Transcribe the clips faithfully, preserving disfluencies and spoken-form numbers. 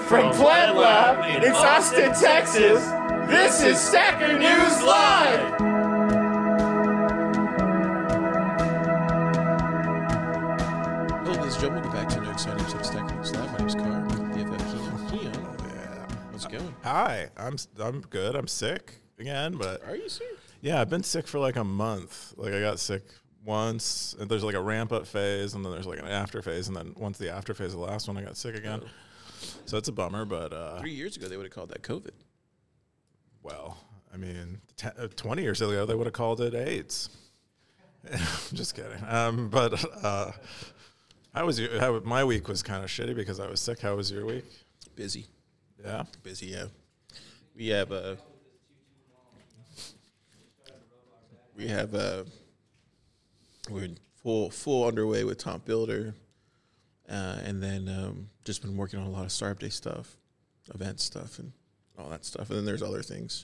From Puebla, it's Austin, Texas, this is Stacker News Live! Hello, ladies and gentlemen, welcome back to another exciting episode of Stacker News Live. My name is Carr. I'm with B F F Keon. Keon, Yeah. how's it going? Hi, I'm I'm good. I'm sick again, but Are you sick? yeah, I've been sick for like a month. Like I got sick once, and there's like a ramp up phase, and then there's like an after phase, and then once the after phase, the last one, I got sick again. Oh. So it's a bummer, but uh, Three years ago, they would have called that COVID. well, I mean, t- uh, twenty years ago, they would have called it AIDS. Just kidding. Um, but uh, how was your? How, my week was kind of shitty because I was sick. How was your week? Busy. Yeah. Busy, yeah. We have, uh, we have, uh, we're in full, full underway with Top Builder. Uh, and then um, just been working on a lot of Startup Day stuff, event stuff, and all that stuff. And then there's other things.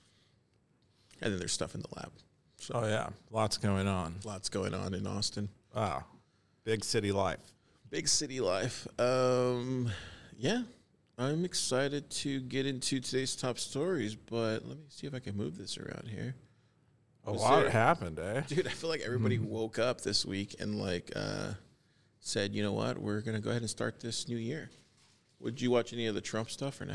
And then there's stuff in the lab. So Oh yeah, lots going on. lots going on in Austin. Wow, big city life. Big city life. Um, yeah, I'm excited to get into today's top stories, but let me see if I can move this around here. A Was lot there- happened, eh? Dude, I feel like everybody woke up this week and like uh, said, you know what, we're gonna go ahead and start this new year. Would you watch any of the Trump stuff or no?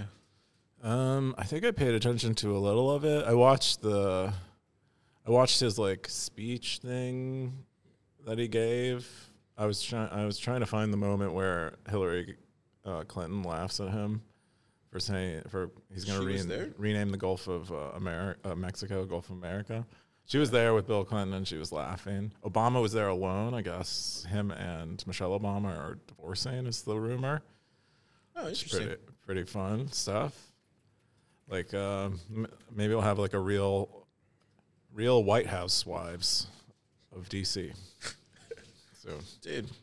Um, I think I paid attention to a little of it. I watched the, I watched his like speech thing that he gave. I was trying, I was trying to find the moment where Hillary uh, Clinton laughs at him for saying for he's going She was to there? rename the Gulf of uh, America, uh, Mexico, Gulf of America. She was there with Bill Clinton and she was laughing. Obama was there alone. I guess him and Michelle Obama are divorcing, is the rumor. Oh, It's interesting. pretty pretty fun stuff. Like um, m- maybe we'll have like a real, real White House wives of D C. So Dude, did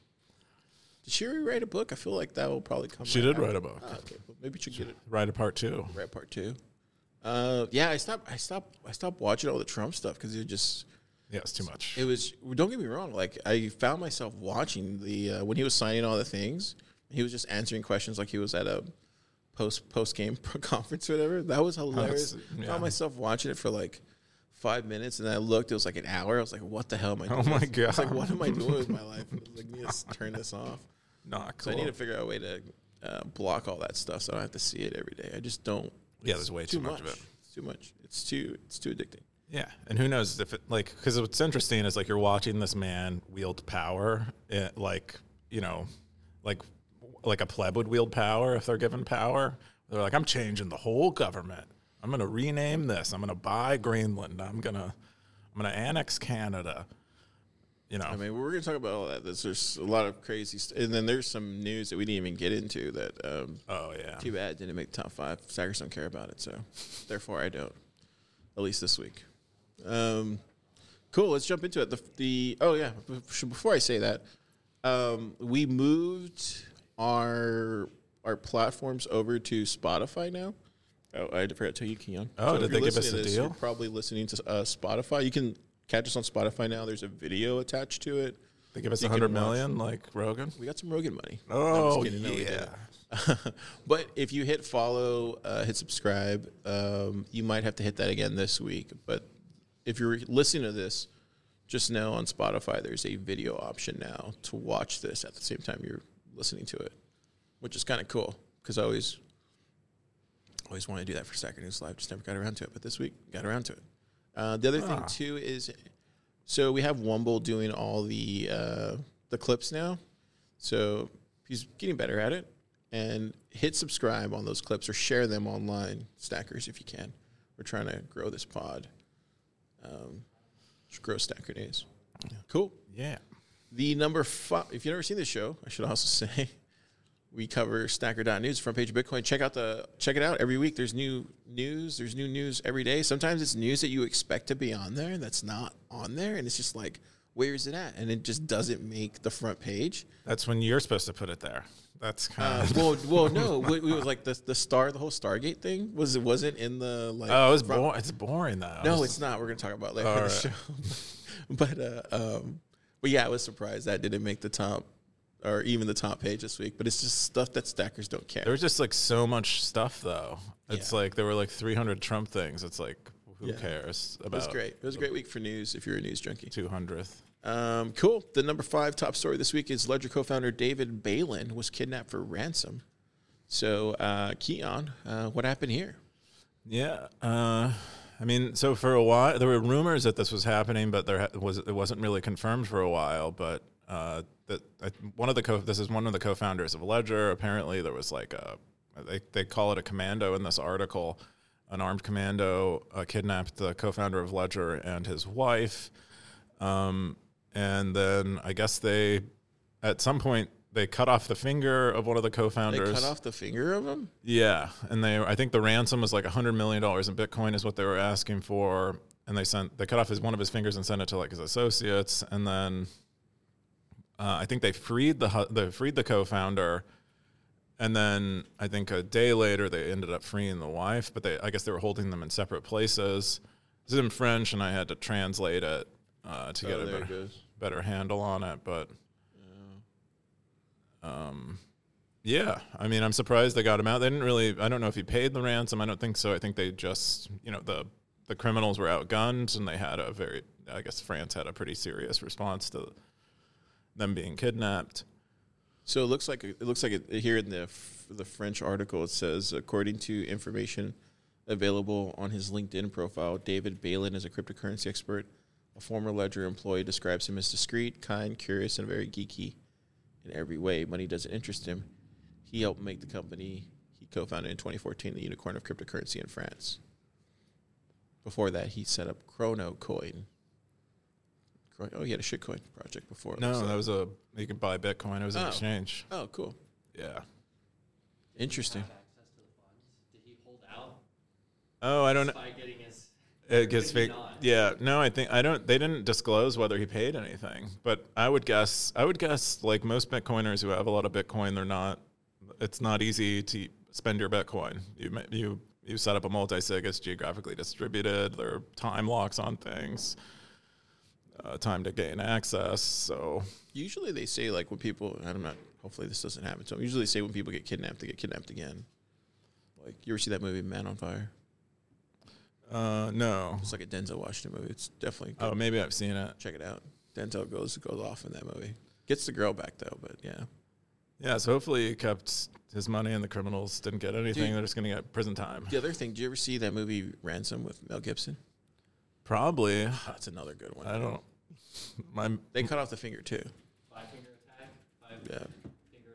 she already write a book? I feel like that will probably come. she right did out. write a book. Oh, okay, well, maybe you should get it. Write a part two. Right, part two. Uh, yeah, I stopped. I stopped. I stopped watching all the Trump stuff because it just. Yeah, it's too much. It was. Don't get me wrong. Like I found myself watching the uh, when he was signing all the things. He was just answering questions like he was at a post post game conference or whatever. That was hilarious. That's- I yeah. found myself watching it for like five minutes, and then I looked. It was like an hour. I was like, "What the hell am I doing?" Oh my I was like, God. "What am I doing with my life?" I was like, "I need to turn this off." Not So cool. I need to figure out a way to uh, block all that stuff so I don't have to see it every day. I just don't. Yeah, there's way too much of it. It's too much. It's too. It's too addicting. Yeah, and who knows if it like because what's interesting is like you're watching this man wield power, eh, like you know, like like a pleb would wield power if they're given power. They're like, I'm changing the whole government. I'm gonna rename this. I'm gonna buy Greenland. I'm gonna I'm gonna annex Canada. You know, I mean, we're going to talk about all that. There's, there's a lot of crazy stuff. And then there's some news that we didn't even get into that, um, oh yeah, too bad, didn't make the top five. Stackers don't care about it, so therefore I don't, at least this week. Um, cool, let's jump into it. The, the Oh, yeah, before I say that, um, we moved our our platforms over to Spotify now. Oh, I forgot to tell you, Keon. Oh, if did you're they give us listening a to this, deal? You're probably listening to uh, Spotify. You can catch us on Spotify now. There's a video attached to it. they give us You a can hundred watch- million like Rogan. We got some Rogan money. Oh, No, I'm just kidding. No, we yeah. didn't. But if you hit follow, uh, hit subscribe, um, you might have to hit that again this week. But if you're listening to this, just know on Spotify there's a video option now to watch this at the same time you're listening to it, which is kind of cool because I always always want to do that for Stacker News Live. Just never got around to it. But this week, got around to it. Uh, the other Ah. thing, too, is so we have Wumble doing all the uh, the clips now. So he's getting better at it. And hit subscribe on those clips or share them online, Stackers, if you can. We're trying to grow this pod. Um, just grow Stacker News. Cool. Yeah. The number five, if you've never seen this show, I should also say, we cover Stacker dot news, front page of Bitcoin. Check out the check it out every week. There's new news. There's new news every day. Sometimes it's news that you expect to be on there that's not on there, and it's just like, where is it at? And it just doesn't make the front page. That's when you're supposed to put it there. That's kind Uh, of. well, well, no, we, we was like the the star, the whole Stargate thing was it wasn't in the like. Oh, it's front- boring. It's boring though. No, it's not. We're gonna talk about it later All in the right. show. but uh, um, but yeah, I was surprised that didn't make the top or even the top page this week, but it's just stuff that stackers don't care. There was just like so much stuff though. It's Yeah. like there were like three hundred Trump things. It's like who Yeah. cares It about was great. It was a great week for news if you're a news junkie. two hundredth? Um, cool. The number five top story this week is Ledger co-founder David Balin was kidnapped for ransom. So, uh, Keon, uh, what happened here? Yeah. Uh, I mean, so for a while there were rumors that this was happening, but there ha- was it wasn't really confirmed for a while. But uh, that uh, one of the co- this is one of the co-founders of Ledger. Apparently, there was like a they they call it a commando in this article. An armed commando uh, kidnapped the co-founder of Ledger and his wife. Um, and then I guess they, at some point, they cut off the finger of one of the They co-founders. cut off the finger of him? Yeah, and they, I think the ransom was like a hundred million dollars in Bitcoin is what they were asking for, and they sent, they cut off his one of his fingers and sent it to like his associates, and then uh, I think they freed the hu- they freed the co-founder, and then I think a day later they ended up freeing the wife, but they, I guess they were holding them in separate places. This is in French, and I had to translate it uh, to get Oh, a there it better, goes. better handle on it, but. Um, yeah, I mean, I'm surprised they got him out. They didn't really, I don't know if he paid the ransom. I don't think so. I think they just, you know, the, the criminals were outgunned and they had a very, I guess France had a pretty serious response to them being kidnapped. So it looks like it looks like it, here in the the French article it says, according to information available on his LinkedIn profile, David Balin is a cryptocurrency expert. A former Ledger employee describes him as discreet, kind, curious, and very geeky in every way. Money doesn't interest him. He helped make the company he co-founded in twenty fourteen, the unicorn of cryptocurrency in France. Before that, he set up Chrono Coin. Oh, he had a shitcoin project before. No, so. that was a, you could buy Bitcoin. It was an Oh. exchange. Oh, cool. Yeah. Interesting. Have access to the funds? Did he hold out Oh, I don't know. by getting his? It gets Could he fake. not? Yeah, no, I think I don't. They didn't disclose whether he paid anything, but I would guess. I would guess like most Bitcoiners who have a lot of Bitcoin, they're not. It's not easy to spend your Bitcoin. You ma- you you set up a multi-sig. It's geographically distributed. There are time locks on things. Uh, time to gain access. So Usually they say, like, when people, I'm not, hopefully this doesn't happen to them. Usually they say when people get kidnapped, they get kidnapped again. Like, you ever see that movie, Man on Fire? uh, no. It's like a Denzel Washington movie. It's definitely good. Oh, maybe I've seen it. Check it out. Denzel goes goes off in that movie. Gets the girl back, though, but yeah. Yeah. So hopefully he kept his money and the criminals didn't get anything. Dude. They're just gonna get prison time. The other thing, did you ever see that movie Ransom with Mel Gibson? Probably. Oh, that's another good one. I don't. My They cut off the finger, too. Five finger attack? Five Yeah. finger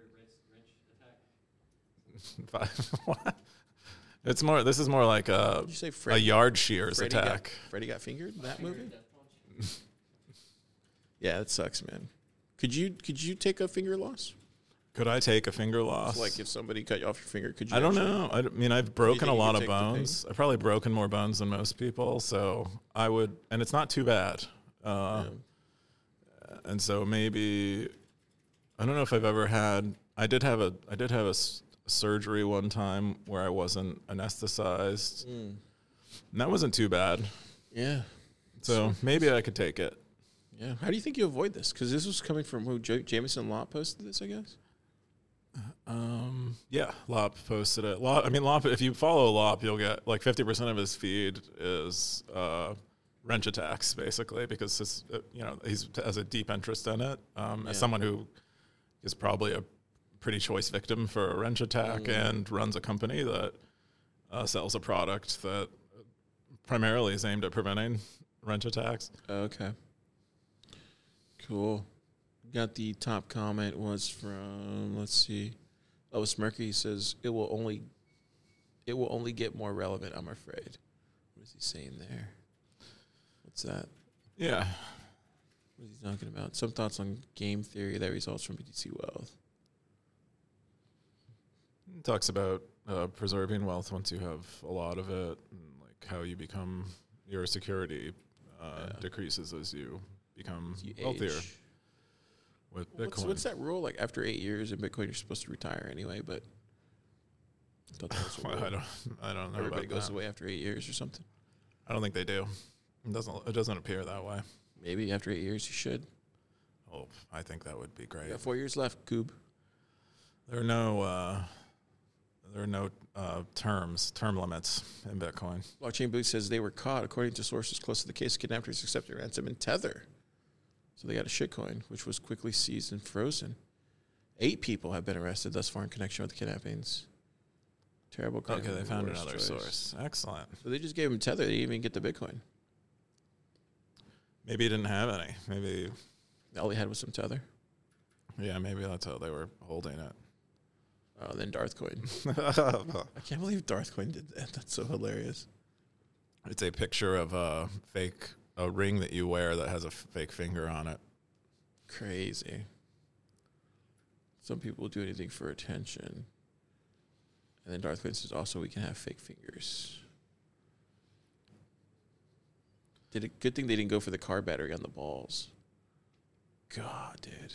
wrist wrench attack? Five, what? It's more. This is more like a Did you say a Freddy? yard shears Freddy attack. Got, Freddy got fingered in that Finger movie? death punch? Yeah, that sucks, man. Could you could you take a finger loss? Could I take a finger loss? Like if somebody cut you off your finger, could you? I don't actually- know. I d- mean, I've broken think a you lot could of take the pain? bones. I've probably broken more bones than most people, so I would, and it's not too bad. Uh, Yeah. And so maybe I don't know if I've ever had. I did have a. I did have a s- surgery one time where I wasn't anesthetized, Mm. and that wasn't too bad. Yeah. So maybe I could take it. Yeah. How do you think you avoid this? Because this was coming from who? J- Jameson Law posted this, I guess. Um, yeah, Lop posted it. Lop, I mean, Lop, if you follow Lop, you'll get like fifty percent of his feed is uh, wrench attacks, basically, because his, uh, you know, he's has a deep interest in it. Um, Yeah. As someone who is probably a pretty choice victim for a wrench attack Mm. and runs a company that uh, sells a product that primarily is aimed at preventing wrench attacks. Okay. Cool. Got the top comment was from, let's see. Oh, Smirky. He says it will only it will only get more relevant, I'm afraid. What is he saying there? What's that? Yeah. What is he talking about? Some thoughts on game theory that results from B T C wealth. It talks about uh, preserving wealth once you have a lot of it, and like how you become your security uh, Yeah. decreases as you become As you wealthier age. with Bitcoin. What's, what's that rule? Like after eight years in Bitcoin, you're supposed to retire anyway. But I thought that was a Well, rule. I don't. I don't know Everybody about goes that. away after eight years or something. I don't think they do. It doesn't. It doesn't appear that way. Maybe after eight years you should. hope. I think that would be great. You got four years left, Goob. There are no uh, there are no uh, terms, term limits in Bitcoin. Blockchain Boost says they were caught, according to sources close to the case. Kidnappers accepted ransom in Tether. So they got a shitcoin, which was quickly seized and frozen. Eight people have been arrested thus far in connection with the kidnappings. Terrible crime. Okay, they found Worst another choice. source. Excellent. So they just gave him Tether. They didn't even get the Bitcoin. Maybe he didn't have any. Maybe, All he had was some Tether. yeah, maybe that's how they were holding it. Oh, then Darthcoin. I can't believe Darthcoin did that. That's so hilarious. It's a picture of a fake a ring that you wear that has a fake finger on it. Crazy. Some people will do anything for attention. And then Darthcoin says also we can have fake fingers. Did a good thing they didn't go for the car battery on the balls. God, dude.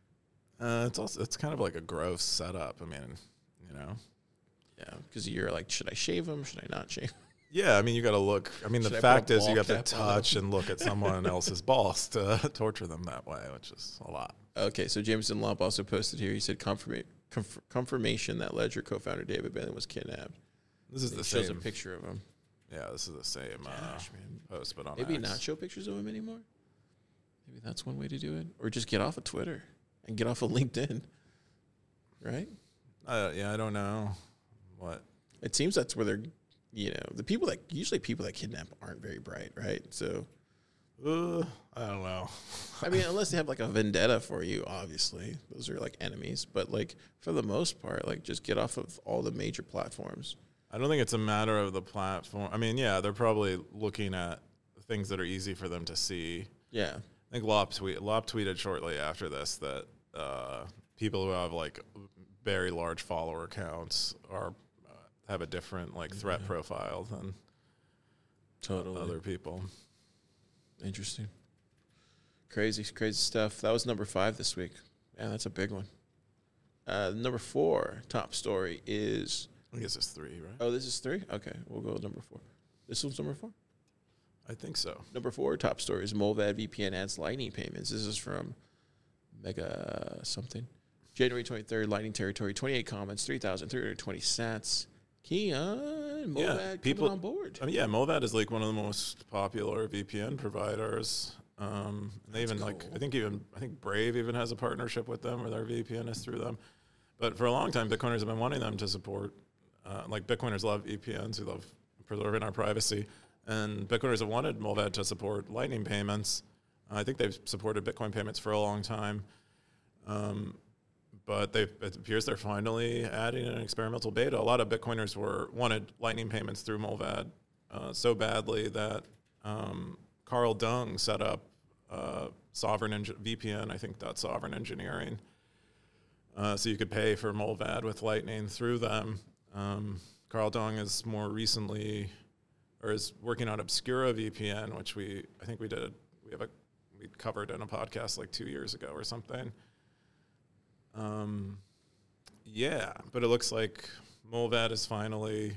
Uh, it's also it's kind of like a gross setup. I mean, you know. Yeah, because you're like, should I shave them? Should I not shave them? Yeah, I mean, you got to look. I mean, Should the I fact put a is, you ball have to cap on touch and look at someone else's balls to torture them that way, which is a lot. Okay, so Jameson Lomp also posted here. He said confirma- conf- confirmation that Ledger co-founder David Bailey was kidnapped. This is It the shows same a picture of him. Yeah, this is the same uh, Gosh, man. post, but on Maybe X. not show pictures of him anymore. Maybe that's one way to do it, or just get off of Twitter and get off of LinkedIn. Right? Uh, yeah, I don't know what. It seems that's where they're, you know, the people that usually people that kidnap aren't very bright, right? So, Uh, I don't know. I mean, unless they have like a vendetta for you, obviously, those are like enemies. But like for the most part, like just get off of all the major platforms. I don't think it's a matter of the platform. I mean, yeah, they're probably looking at things that are easy for them to see. Yeah, I think Lop, tweet, Lop tweeted shortly after this that uh, people who have like very large follower counts are uh, have a different like threat Yeah. profile than totally. other people. Interesting. Crazy, crazy stuff. That was number five this week. Man, that's a big one. Uh, number four top story is. I guess it's three, right? Oh, this is three? Okay, we'll go with number four. This one's number four? I think so. Number four top story is Molvad V P N adds Lightning payments. This is from Mega something. January twenty-third, Lightning territory, twenty-eight comments, three thousand three hundred twenty sats. Keon, Yeah, Molvad people- coming on board. I mean, yeah, Molvad is like one of the most popular V P N providers. Um, they That's even like, cool. I think even, I think Brave even has a partnership with them, where their V P N is through them. But for a long time, Bitcoiners have been wanting them to support. Uh, like Bitcoiners love V P Ns, who love preserving our privacy, and Bitcoiners have wanted Molvad to support Lightning payments. Uh, I think they've supported Bitcoin payments for a long time. Um, but they it appears they're finally adding an experimental beta. A lot of Bitcoiners were wanted Lightning payments through Molvad uh, so badly that um, Carl Dung set up uh, Sovereign Eng- V P N, I think that's Sovereign Engineering, uh, so you could pay for Molvad with Lightning through them. Um, Carl Dung is more recently, or is working on Obscura V P N, which we I think we did we have a we covered in a podcast like two years ago or something. Um, yeah, but it looks like Molvad is finally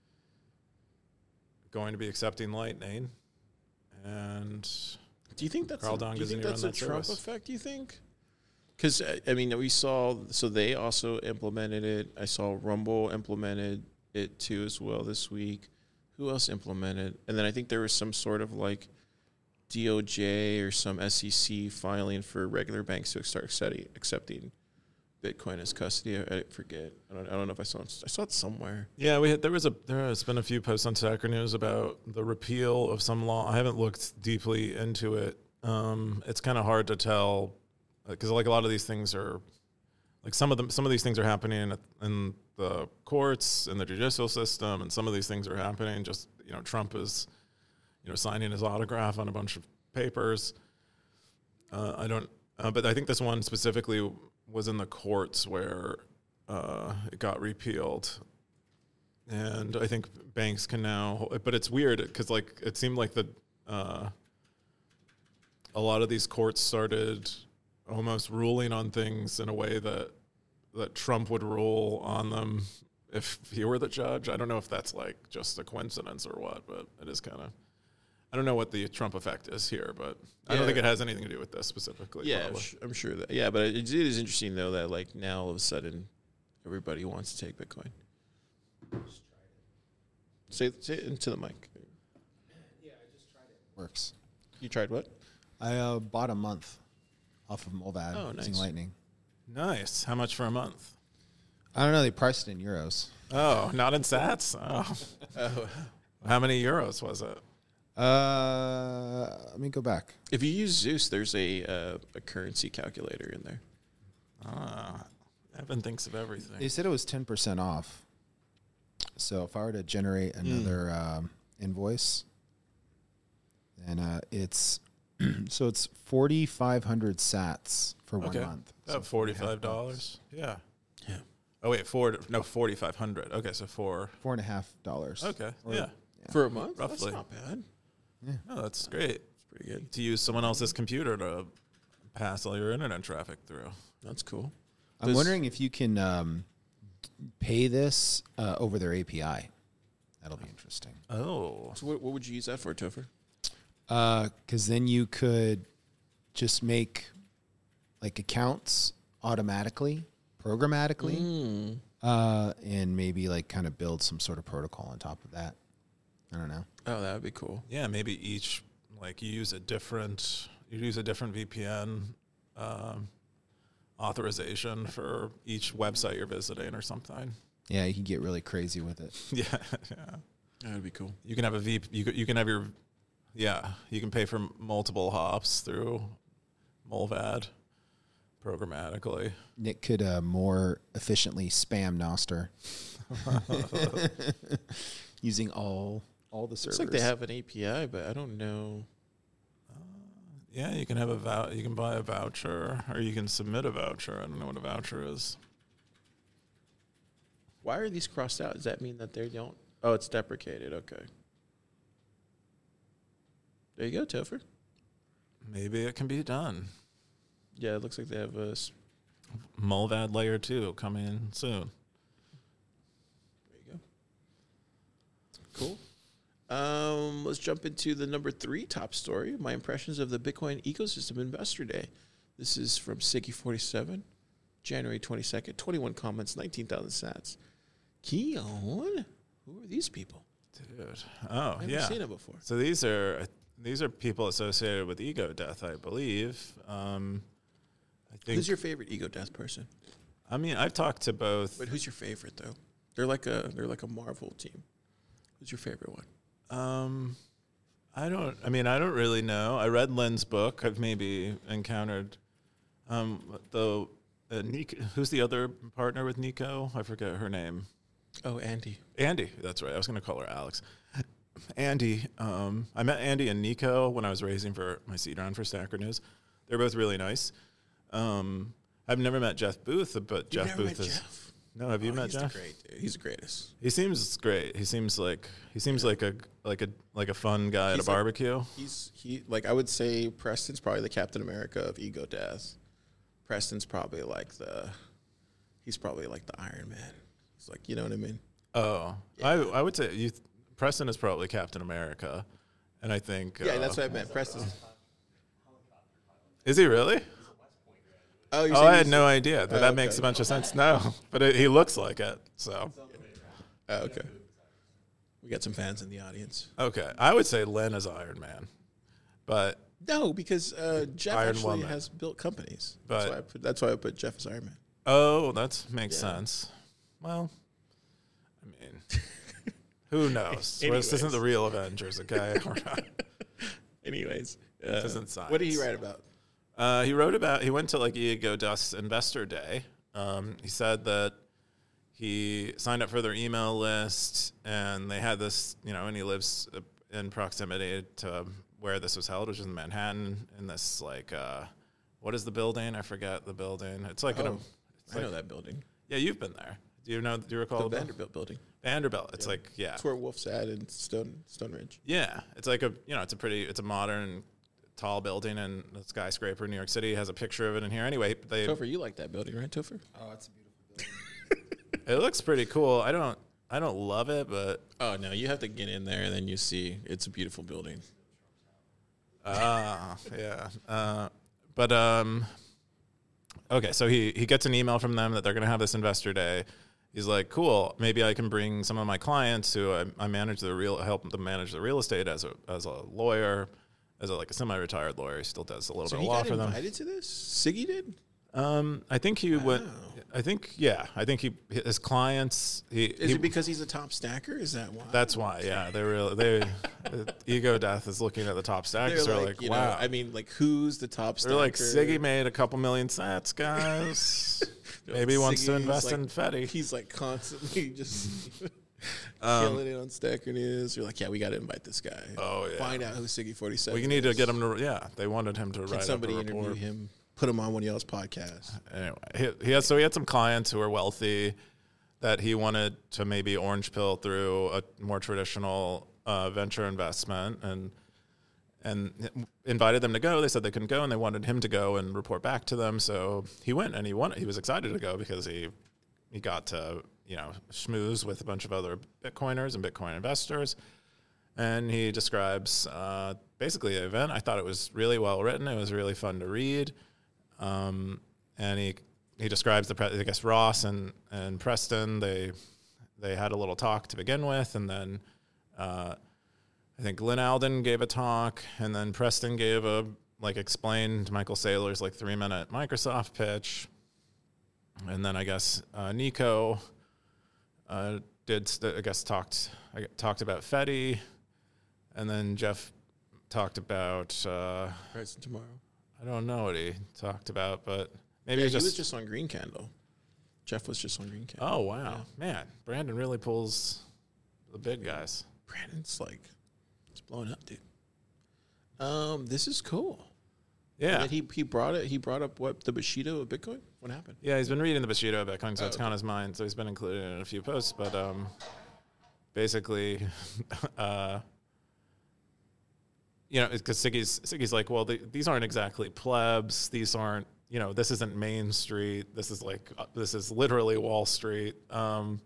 going to be accepting Lightning, and Do you think that's Carl a, Dung do you isn't think even that's on a that Trump service. effect? Do you think? Because I mean, we saw so they also implemented it. I saw Rumble implemented it too as well this week. Who else implemented? And then I think there was some sort of like D O J or some S E C filing for regular banks to start accepting, accepting Bitcoin as custody. I, I forget. I don't, I don't know if I saw it. I saw it somewhere. yeah, we had, there was a there has been a few posts on Stacker News about the repeal of some law. I haven't looked deeply into it. Um, it's kind of hard to tell because like a lot of these things are like some of them some of these things are happening in, in the courts and the judicial system, and some of these things are happening just you know Trump is you know signing his autograph on a bunch of papers. Uh, I don't, uh, but I think this one specifically was in the courts where uh, it got repealed, and I think banks can now. But it's weird because like it seemed like the uh, a lot of these courts started almost ruling on things in a way that that Trump would rule on them if he were the judge. I don't know if that's like just a coincidence or what, but it is kind of. I don't know what the Trump effect is here, but I don't Yeah. think it has anything to do with this specifically. Yeah, probably. sh- I'm sure that. Yeah, but it, it is interesting though that like now all of a sudden everybody wants to take Bitcoin. Say, say it into the mic. Works. You tried what? I uh, bought a month off of Molvad Oh, using nice. Lightning. Nice. How much for a month? I don't know. They priced it in euros. Oh, not in sats? Oh. Oh. How many euros was it? Uh, let me go back. If you use Zeus, there's a uh, a currency calculator in there. Ah, Evan thinks of everything. They said it was ten percent off. So if I were to generate another um, invoice, then uh, it's so it's forty-five hundred sats for one Okay. month. So About forty-five dollars. Yeah. Yeah. Oh wait, four no forty-five hundred. Okay, so four. Four and a half dollars. Okay, Or- yeah. For a month? Roughly. That's not bad. No, that's great. It's pretty good. To use someone else's computer to pass all your internet traffic through. That's cool. I'm Does- wondering if you can um, pay this uh, over their A P I. That'll be interesting. Oh. So what, what would you use that for, Topher? Because then you could just make like accounts automatically, programmatically, Mm. uh, and maybe like kind of build some sort of protocol on top of that. I don't know. Oh, that would be cool. Yeah, maybe each like you use a different you use a different V P N um, authorization for each website you're visiting or something. Yeah, you can get really crazy with it. Yeah, yeah. That would be cool. You can have a V P. You can, you can have your yeah. You can pay for multiple hops through Molvad programmatically. Nick could uh, more efficiently spam Nostr using all all the servers. Looks like they have an A P I, but I don't know. Yeah, you can have a vou- You can buy a voucher, or you can submit a voucher. I don't know what a voucher is. Why are these crossed out? Does that mean that they don't? Oh, it's deprecated. Okay. There you go, Topher. Maybe it can be done. Yeah, it looks like they have a. s- Molvad layer two coming soon. There you go. Cool. Um, let's jump into the number three top story. My impressions of the Bitcoin ecosystem investor day. This is from Siggy forty-seven, January twenty-second. twenty-one comments, nineteen thousand sats. Keon, who are these people? Dude. Oh, I haven't yeah. seen it before. So these are these are people associated with ego death, I believe. Um, I think. Who's your favorite ego death person? I mean, I've talked to both. But who's your favorite though? They're like a they're like a Marvel team. Who's your favorite one? Um, I don't. I mean, I don't really know. I read Len's book. I've maybe encountered um, the uh, Nico. Who's the other partner with Nico? I forget her name. Oh, Andy. Andy. That's right. I was going to call her Alex. Andy. Um, I met Andy and Nico when I was raising for my seed round for Stacker News. They're both really nice. Um, I've never met Jeff Booth, but You've Jeff never Booth met is. Jeff? No, have you Oh, met he's Jeff? The great dude. He's the greatest. He seems great. He seems like he seems like a like a like a fun guy at He's a like- barbecue. He's he like I would say Preston's probably the Captain America of ego death. Preston's probably like the he's probably like the Iron Man. He's like, you know what I mean? Oh, I I would say you. Preston is probably Captain America, and I think Yeah, uh, that's what I meant. Preston. is he really? Oh, you're Oh, saying I had he's- no idea. That, Oh, that makes okay. a bunch of sense. No, but it, he looks like it. So Oh, okay. We got some fans in the audience. okay, I would say Len is Iron Man, but No, because uh, Jeff Iron actually Woman. has built companies. But- that's why I put that's why I put Jeff as Iron Man. oh, that makes Yeah. sense. Well, I mean, who knows? Well, this isn't Anyways. the real Avengers, okay? Anyways, uh, isn't what did he science. write about? Uh, he wrote about, he went to like Ego Dust Investor Day. Um, he said that he signed up for their email list and they had this, you know, and he lives uh, in proximity to where this was held, which is in Manhattan, in this like, uh, what is the building? I forget the building. It's like, an, Oh, it's I know like- that building. yeah, you've been there. Do you know, do you recall The the Vanderbilt building. Vanderbilt. It's like, yeah. That's where Wolf's at in Stone Stone Ridge. Yeah, it's like a you know, it's a pretty, it's a modern, tall building and a skyscraper in New York City. It has a picture of it in here. Anyway, they Topher, you like that building, right, Topher? Oh, it's a beautiful building. it looks pretty cool. I don't I don't love it, but Oh no, you have to get in there and then you see it's a beautiful building. Ah, yeah. Uh, but um, okay, so he he gets an email from them that they're going to have this investor day. He's like, cool. Maybe I can bring some of my clients who I, I manage the real, help them manage the real estate as a as a lawyer, as a, like a semi-retired lawyer. He still does a little So bit he of law got for them. invited to this? Siggy did? Um, I think he went. I think yeah. I think he his clients. He, Is he it because he's a top stacker? Is that why? that's why. Yeah, they really they uh, Ego Death is looking at the top stackers. They're They're like, like, you wow. know, I mean, like, who's the top stacker? They're like, Siggy made a couple million sats, guys. Maybe he wants to Siggy's invest like- in Fetty. He's like constantly just Um, killing it on Stacker News. You're like, yeah, we got to invite this guy. Oh, yeah. Find out who Siggy forty-seven. We need to is. get him to. Yeah, they wanted him to Can write somebody up a interview report. him? Put him on one of y'all's podcasts. Anyway, he, he had so he had some clients who were wealthy that he wanted to maybe orange pill through a more traditional uh, venture investment, and and invited them to go. They said they couldn't go, and they wanted him to go and report back to them. So he went, and he won. He was excited to go because he he got to you know schmooze with a bunch of other Bitcoiners and Bitcoin investors. And he describes uh, basically the event. I thought it was really well written. It was really fun to read. Um, and he he describes the pre- I guess Ross and, and Preston, they they had a little talk to begin with, and then uh, I think Lynn Alden gave a talk, and then Preston gave a like explained Michael Saylor's like three minute Microsoft pitch, and then I guess uh, Nico uh, did st- I guess talked I talked about Fetty, and then Jeff talked about uh, Preston tomorrow. I don't know what he talked about, but maybe Yeah, it he was was just, just on Green Candle. Jeff was just on Green Candle. oh wow, man, Brandon really pulls the big guys. Brandon's like, it's blowing up, dude. Um, this is cool. Yeah, And he he brought it. He brought up what the Bushido of Bitcoin. What happened? yeah, he's been reading the Bushido of Bitcoin, so Oh, it's okay. on his mind. So he's been included in a few posts, but um, basically, uh, you know, because Siggy's Siggy's like, well, the, these aren't exactly plebs. These aren't, you know, this isn't Main Street. This is like uh, this is literally Wall Street. Um,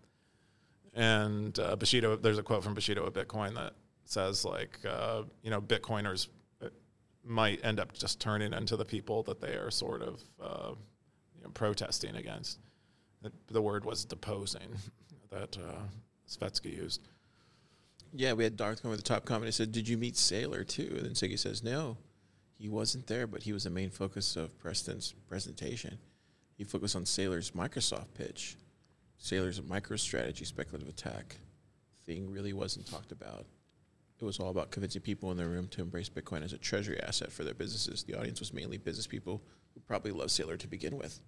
and uh, Bushido, there's a quote from Bushido of Bitcoin that says like, uh, you know, Bitcoiners might end up just turning into the people that they are sort of uh, you know, protesting against. The, the word was deposing that uh, Svetsky used. Yeah, we had Darth come with the top comment. He said, "Did you meet Saylor too?" And then Siggy says, "No, he wasn't there, but he was the main focus of Preston's presentation. He focused on Saylor's Microsoft pitch. Saylor's MicroStrategy speculative attack thing really wasn't talked about. It was all about convincing people in the room to embrace Bitcoin as a treasury asset for their businesses. The audience was mainly business people who probably loved Saylor to begin with."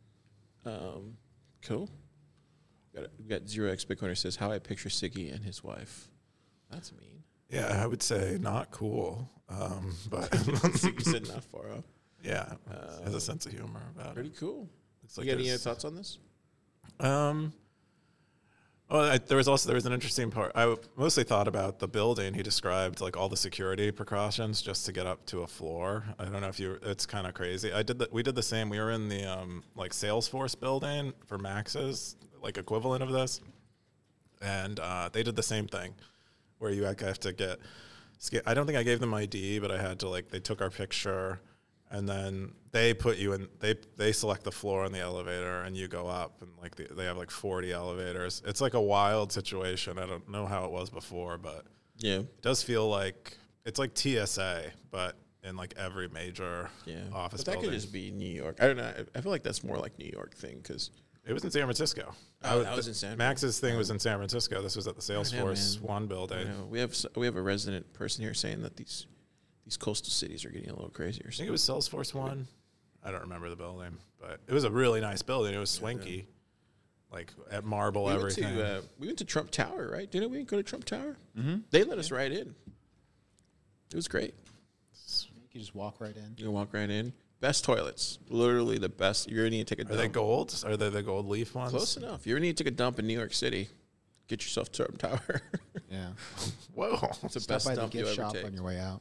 Um, cool. We got, we got Zero X Bitcoiner says, "How I picture Siggy and his wife." That's mean. Yeah, I would say not cool, um, but Siggy said not far off. yeah, Uh, has a sense of humor about Pretty it. cool. Looks You got any other there's- thoughts on this? Um. Oh, I, there was also there was an interesting part. I mostly thought about the building. He described like all the security precautions just to get up to a floor. I don't know if you. It's kind of crazy. I did the, We did the same. We were in the um like Salesforce building for Max's like equivalent of this, and uh, they did the same thing, where you like have to get. I don't think I gave them I D, but I had to like they took our picture. And then they put you in. They they select the floor on the elevator, and you go up. And like the, they have like forty elevators. It's like a wild situation. I don't know how it was before, but Yeah. it does feel like it's like T S A, but in like every major Yeah. office But that building. could just be New York. I don't know. I, I feel like that's more like New York thing because It was in San Francisco. Oh, I that was in San Max's thing was in San Francisco. This was at the know, Salesforce man. One building. we have s- we have a resident person here saying that these these coastal cities are getting a little crazier. I think it was Salesforce One. I don't remember the building, but it was a really nice building. It was swanky, like at marble we went everything. to uh, we went to Trump Tower, right? Didn't we go to Trump Tower? Mm-hmm. They let us right in. It was great. You can just walk right in. You can walk right in. Best toilets, literally the best. You're gonna need to take a Are dump. they gold? Are they the gold leaf ones? Close enough. You ever need to take a dump in New York City? Get yourself to Trump Tower. Yeah. Whoa. It's the Stop best by the dump you gift ever shop take. on your way out.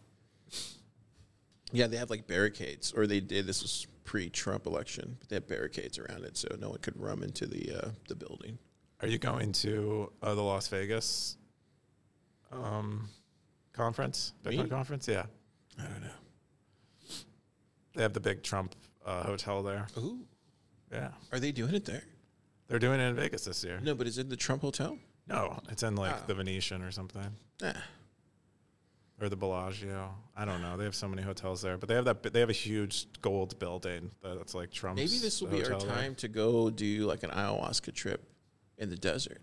Yeah, they have like barricades, or they did. This was pre-Trump election, but they had barricades around it so no one could rum into the uh, the building. Are you going to uh, the Las Vegas um, conference? Me? Bitcoin conference? Yeah. I don't know. They have the big Trump uh, hotel there. Ooh, Yeah. are they doing it there? They're doing it in Vegas this year. No, but is it the Trump Hotel? No, it's in like Oh. the Venetian or something. Nah. Or the Bellagio. I don't know. They have so many hotels there, but they have that. They have a huge gold building that's like Trump's. Maybe this will be our hotel there. time to go do like an ayahuasca trip in the desert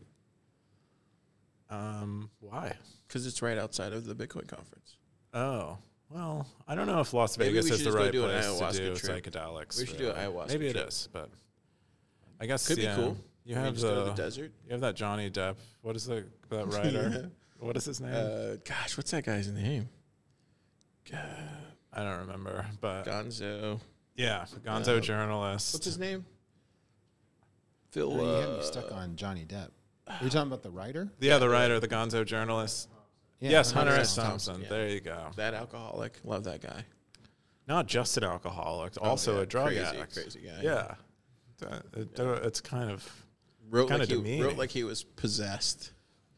Um, why? because it's right outside of the Bitcoin conference. Oh, well, I don't know if Las Maybe Vegas we is should the just go right do an place to ayahuasca do trip. psychedelics. We should do an really. ayahuasca Maybe it trip. is, but I guess Could yeah, be cool. You We have just go to the, the desert. you have that Johnny Depp. What is the that writer? What is his name? Uh, gosh, what's that guy's name? God, I don't remember, but Gonzo. yeah, Gonzo Uh, journalist. What's his name? Phil. Oh, you had me uh, stuck on Johnny Depp. Are you talking about the writer? Yeah, the writer, the Gonzo journalist. Yeah, yes, Hunter Hunter S. S. Thompson. Thompson, yeah. There you go. That alcoholic. Love that guy. Not just an alcoholic, also Oh, yeah, a drug crazy, addict. crazy guy. Yeah, Uh, it- it's kind of Wrote Kinda like, he, demeaning. wrote like he was possessed,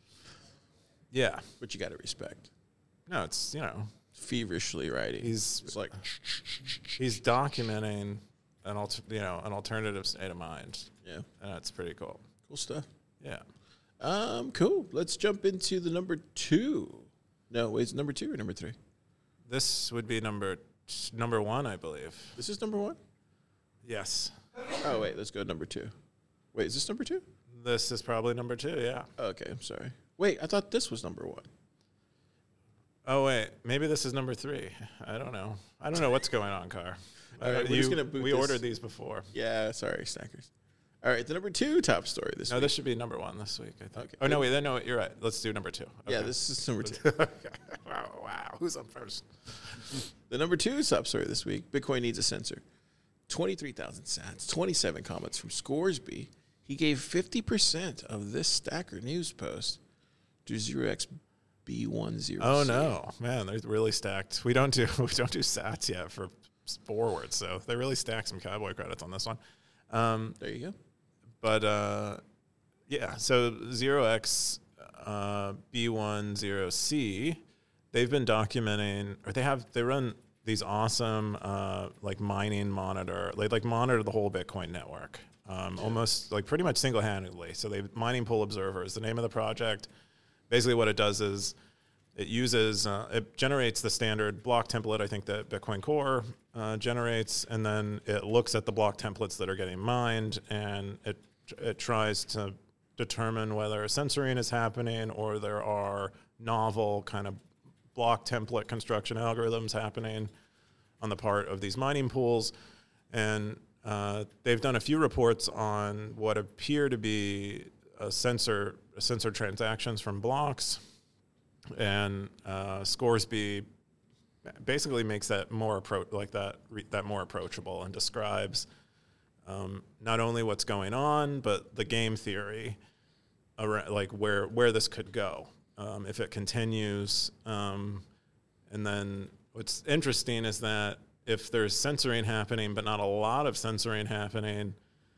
yeah. but you got to respect. No, it's you know Feverishly writing. he's It's like, he's documenting an alter, you know an alternative state of mind, yeah, and that's pretty cool. cool stuff. Yeah. Um, cool. Let's jump into the number two. No, wait, it's number two or number three? This would be number number one, I believe. This is number one? Yes. Oh, wait, let's go number two. Wait, is this number two? This is probably number two. Yeah. Okay, I'm sorry. Wait, I thought this was number one. Oh wait, maybe this is number three. I don't know. I don't know what's going on, Car. All right, Uh, we're just you- gonna boot we this. ordered these before. Yeah, sorry, Stackers. All right, the number two top story this No, week. this should be number one this week. I think. Okay. Oh no, wait, then no, you're right. Let's do number two. Yeah, Okay. this is number two. wow, wow. Who's on first? The number two top story this week, Bitcoin needs a sensor. twenty-three thousand sats, twenty-seven comments from Scoresby. He gave fifty percent of this Stacker news post to zero x B ten. Oh no, man, they're really stacked. We don't do we don't do sats yet for forward, so they really stacked some cowboy credits on this one. Um, There you go. but uh, yeah, so zero x uh, B ten C, they've been documenting, or they have they run these awesome uh, like mining monitor. They like monitor the whole Bitcoin network, um, almost like pretty much single handedly. So they mining pool observer is the name of the project. Basically, what it does is it uses, uh, it generates the standard block template, I think that Bitcoin Core uh, generates, and then it looks at the block templates that are getting mined, and it it tries to determine whether censoring is happening or there are novel kind of block template construction algorithms happening on the part of these mining pools. And uh, they've done a few reports on what appear to be a censor, censor transactions from blocks. And uh, Scoresby basically makes that more appro- like that re- that more approachable and describes um, not only what's going on, but the game theory, around, like where where this could go um, if it continues. Um, and then what's interesting is that if there's censoring happening, but not a lot of censoring happening,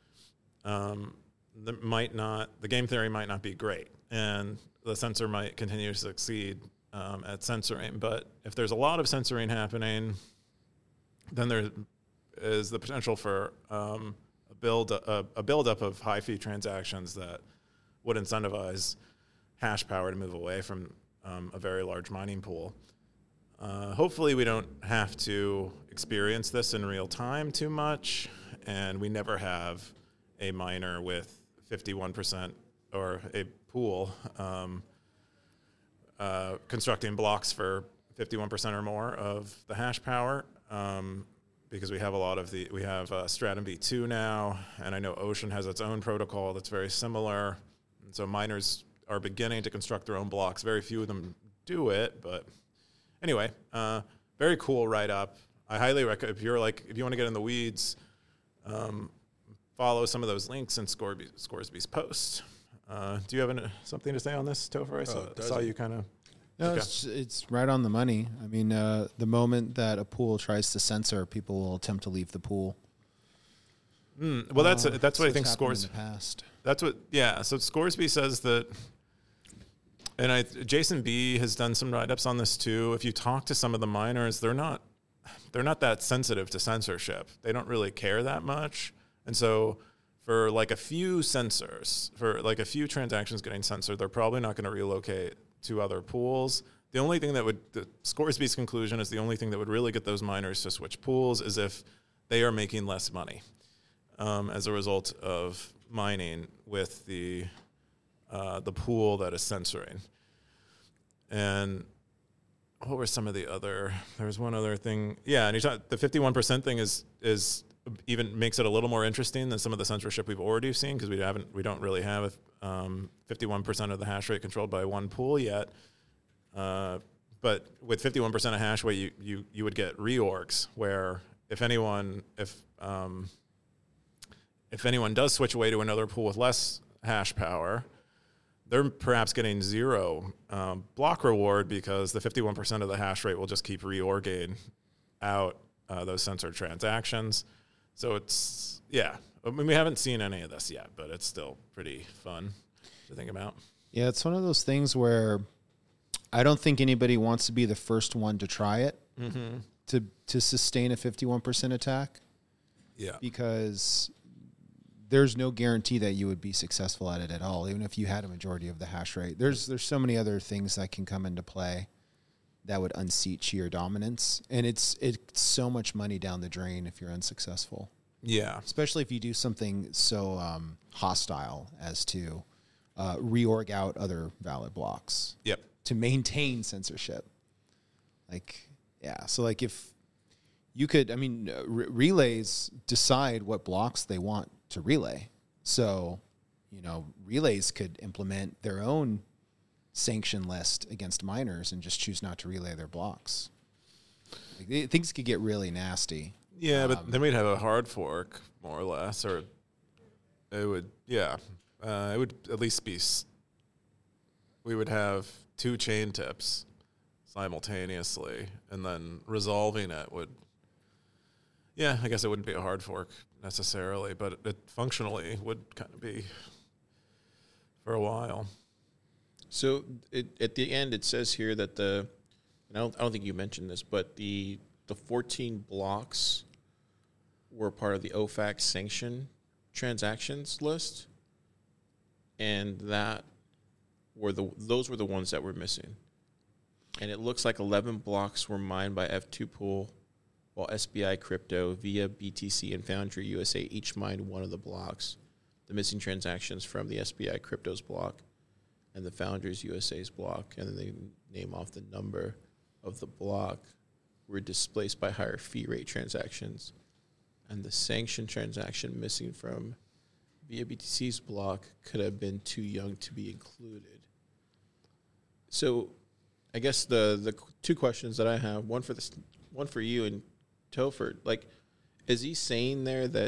um, there might not the game theory might not be great, and the censor might continue to succeed um, at censoring. But if there's a lot of censoring happening, then there is the potential for um, a build a, a buildup of high fee transactions that would incentivize hash power to move away from um, a very large mining pool. Uh, hopefully, we don't have to experience this in real time too much, and we never have a miner with fifty-one percent or a pool um, uh, constructing blocks for fifty-one percent or more of the hash power, um, because we have a lot of the, we have uh, Stratum V two now, and I know Ocean has its own protocol that's very similar. And so miners are beginning to construct their own blocks. Very few of them do it, but anyway, uh, very cool write-up. I highly recommend, if you're like, if you want to get in the weeds, um, follow some of those links in Scoresby, Scoresby's post. Uh, do you have an, something to say on this, Topher? I saw, Oh, does saw it? you kind of. No, Okay. it's, it's right on the money. I mean, uh, the moment that a pool tries to censor, people will attempt to leave the pool. Mm, well, that's Uh, that's what I it's think happened Scores. in the past. That's what, yeah. So Scoresby says that, and I Jason B has done some write-ups on this too. If you talk to some of the miners, they're not they're not that sensitive to censorship. They don't really care that much. And so for like a few sensors, for like a few transactions getting censored, they're probably not going to relocate to other pools. The only thing that would, the Scoresby's conclusion is the only thing that would really get those miners to switch pools is if they are making less money um, as a result of mining with the uh, the pool that is censoring. And what were some of the other? There was one other thing. Yeah, and you talk, the fifty-one percent thing is is even makes it a little more interesting than some of the censorship we've already seen because we haven't we don't really have um, fifty-one percent of the hash rate controlled by one pool yet. Uh, but with fifty-one percent of hash rate, you, you you would get reorgs where if anyone if um, if anyone does switch away to another pool with less hash power, they're perhaps getting zero um, block reward because the fifty-one percent of the hash rate will just keep reorging out uh, those censored transactions. So it's, yeah, I mean, we haven't seen any of this yet, but it's still pretty fun to think about. Yeah, it's one of those things where I don't think anybody wants to be the first one to try it Mm-hmm. to, to sustain a fifty-one percent attack Yeah. because there's no guarantee that you would be successful at it at all, even if you had a majority of the hash rate. There's there's so many other things that can come into play that would unseat sheer dominance, and it's it's so much money down the drain if you're unsuccessful. Yeah. Especially if you do something so um, hostile as to uh, reorg out other valid blocks Yep. to maintain censorship. Like, yeah, so like if you could, I mean, uh, re- relays decide what blocks they want to relay. So, you know, relays could implement their own sanction list against miners and just choose not to relay their blocks. Like, they, things could get really nasty. Yeah, but Um, then we'd have a hard fork, more or less, or it would, yeah, uh, it would at least be, s- we would have two chain tips simultaneously, and then resolving it would, yeah, I guess it wouldn't be a hard fork necessarily, but it functionally would kind of be for a while. So it, at the end, it says here that the, and I don't, I don't think you mentioned this, but the the fourteen blocks were part of the O FAC sanction transactions list, and that were the those were the ones that were missing. And it looks like eleven blocks were mined by F two Pool, while S B I Crypto, Via, B T C, and Foundry U S A each mined one of the blocks. The missing transactions from the S B I Crypto's block and the Foundry's U S A's block, and then they name off the number of the block, were displaced by higher fee rate transactions. And the sanction transaction missing from Via B T C's block could have been too young to be included. So I guess the the two questions that I have, one for this, one for you and Topher, like, is he saying there that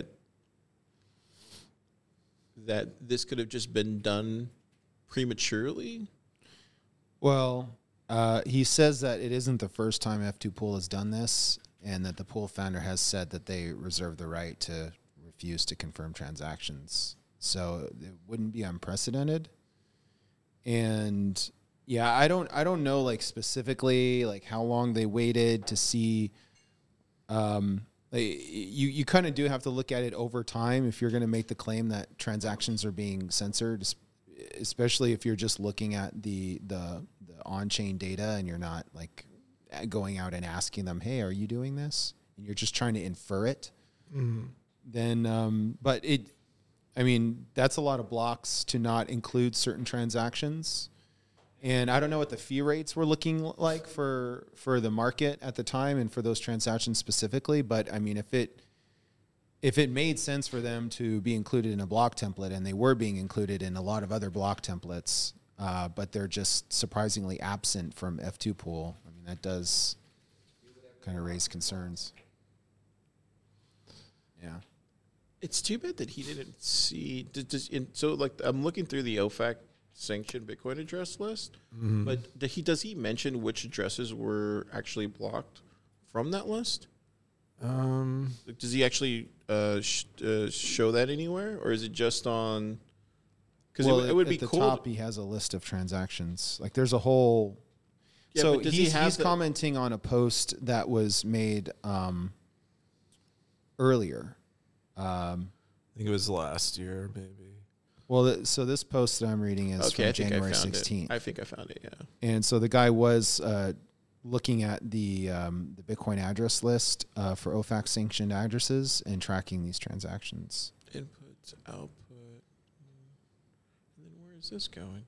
that this could have just been done prematurely? Well, uh, he says that it isn't the first time F two Pool has done this, and that the pool founder has said that they reserve the right to refuse to confirm transactions. So it wouldn't be unprecedented. And yeah, I don't, I don't know like specifically like how long they waited to see. Um, like, you you kind of do have to look at it over time if you're going to make the claim that transactions are being censored, especially if you're just looking at the the, the on-chain data and you're not like going out and asking them, hey, are you doing this? And you're just trying to infer it. Mm-hmm. Then, um, but it, I mean, that's a lot of blocks to not include certain transactions. And I don't know what the fee rates were looking like for, for the market at the time and for those transactions specifically. But I mean, if it, if it made sense for them to be included in a block template, and they were being included in a lot of other block templates, uh, but they're just surprisingly absent from F two Pool, I mean, that does kind of raise concerns. Yeah. It's too bad that he didn't see. Does, does, in, so, like, I'm looking through the O FAC sanctioned Bitcoin address list, Mm-hmm. but did he does he mention which addresses were actually blocked from that list? Um, Like, does he actually uh, sh- uh, show that anywhere, or is it just on? Because Well, it, it would at be the cool. top, he has a list of transactions. Like, there's a whole. Yeah, so but does he he's, have he's the- commenting on a post that was made um, earlier. Um, I think it was last year, maybe. well, th- so this post that I'm reading is Okay, from I think January I found sixteenth. it. I think I found it. Yeah. And so the guy was uh, looking at the um, the Bitcoin address list uh, for O FAC sanctioned addresses and tracking these transactions. Inputs, output. And then where is this going?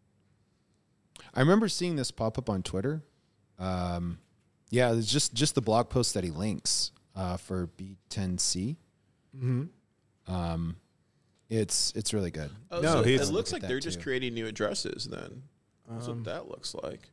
I remember seeing this pop up on Twitter. Um, yeah, it's just just the blog post that he links uh, for B ten C. Mm-hmm. Um, it's it's really good. Oh, No, so he's- it looks Look like at they're that just too. creating new addresses then. That's Um, what that looks like.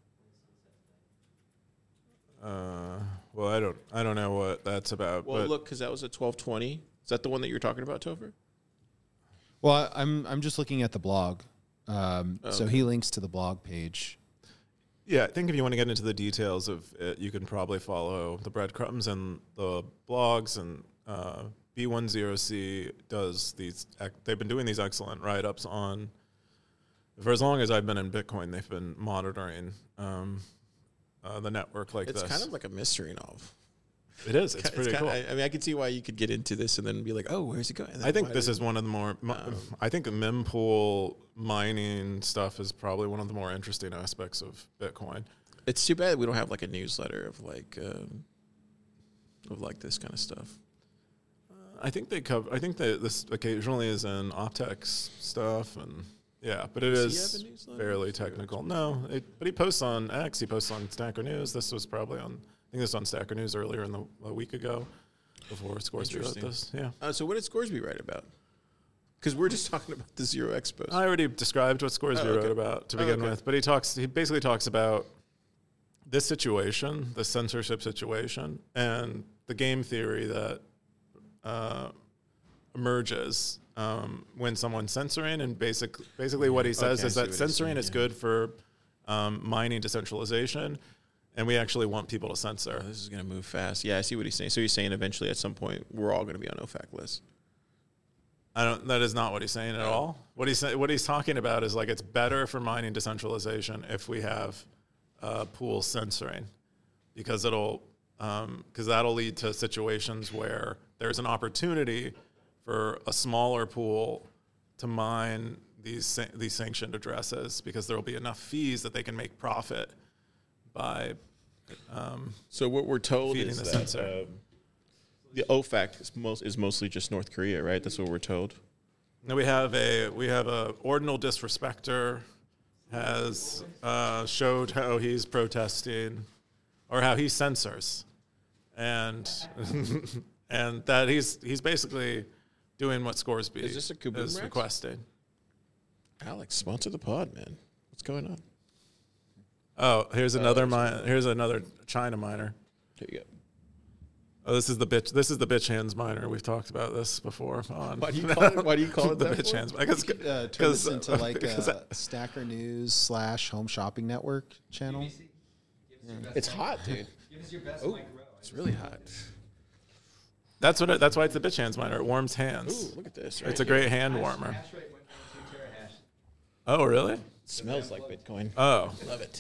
Uh, well, I don't, I don't know what that's about. Well, but look, because that was a twelve twenty. Is that the one that you're talking about, Topher? Well, I- I'm I'm just looking at the blog. Um, Oh, So okay. he links to the blog page. yeah, I think if you want to get into the details of it, you can probably follow the breadcrumbs and the blogs. And uh, B ten C does these. ec- They've been doing these excellent write-ups on. For as long as I've been in Bitcoin, they've been monitoring um, uh, the network like It's this. kind of like a mystery novel. it is. It's pretty kinda, cool. I, I mean, I can see why you could get into this and then be like, "Oh, where's it going?" And then I think why this did- is one of the more. mo- Um, I think the mempool mining stuff is probably one of the more interesting aspects of Bitcoin. It's too bad we don't have like a newsletter of like um, of like this kind of stuff. I think they cover. I think that this occasionally is in Optex stuff, and yeah, but it Does he is have a newsletter? fairly technical. No, it, but he posts on X. He posts on Stacker News. This was probably on. I think this was on Stacker News earlier in the a week ago, before Scoresby wrote Interesting. this. Yeah, Uh, so what did Scoresby write about? Because we're just talking about the zero X post. I already described what Scoresby Oh, okay. wrote about to Oh, begin okay. with, but he talks. He basically talks about this situation, the censorship situation, and the game theory that uh, emerges um, when someone's censoring. And basic, basically, what he says Okay, I is see that what he's censoring saying, is yeah. good for um, mining decentralization, and we actually want people to censor. Oh, this is going to move fast. Yeah, I see what he's saying. So he's saying eventually at some point we're all going to be on O FAC lists. I don't. That is not what he's saying at Oh. all. What he's sa- what he's talking about is like it's better for mining decentralization if we have uh, pool censoring, because it'll because that'll lead to situations where there's an opportunity for a smaller pool to mine these san- these sanctioned addresses, because there will be enough fees that they can make profit by um, So what we're told Feeding is the that censor. um, the O FAC is, most, is mostly just North Korea, right? That's what we're told. Now we have a we have a ordinal disrespecter has uh, showed how he's protesting, or how he censors, and and that he's he's basically doing what Scoresby Is this a Kubernetes? is requesting. Alex, sponsor the pod, man. What's going on? Oh, here's another mine. Here's another China miner. There you go. Oh, this is the bitch. This is the bitch hands miner. We've talked about this before. On Why do you call it? Why do you call it the that bitch for? hands? Because Uh, turn this into like because a Stacker News slash Home Shopping Network channel. Give us your best It's mic. hot, dude. Give us your best Oh, mic row. it's really hot. that's what. It, that's why it's the bitch hands miner. It warms Ooh, hands. look at this. Right It's a here. great hand Hash- warmer. hash rate one point two terahash. Oh, really? Smells like Bitcoin. Oh, Love it.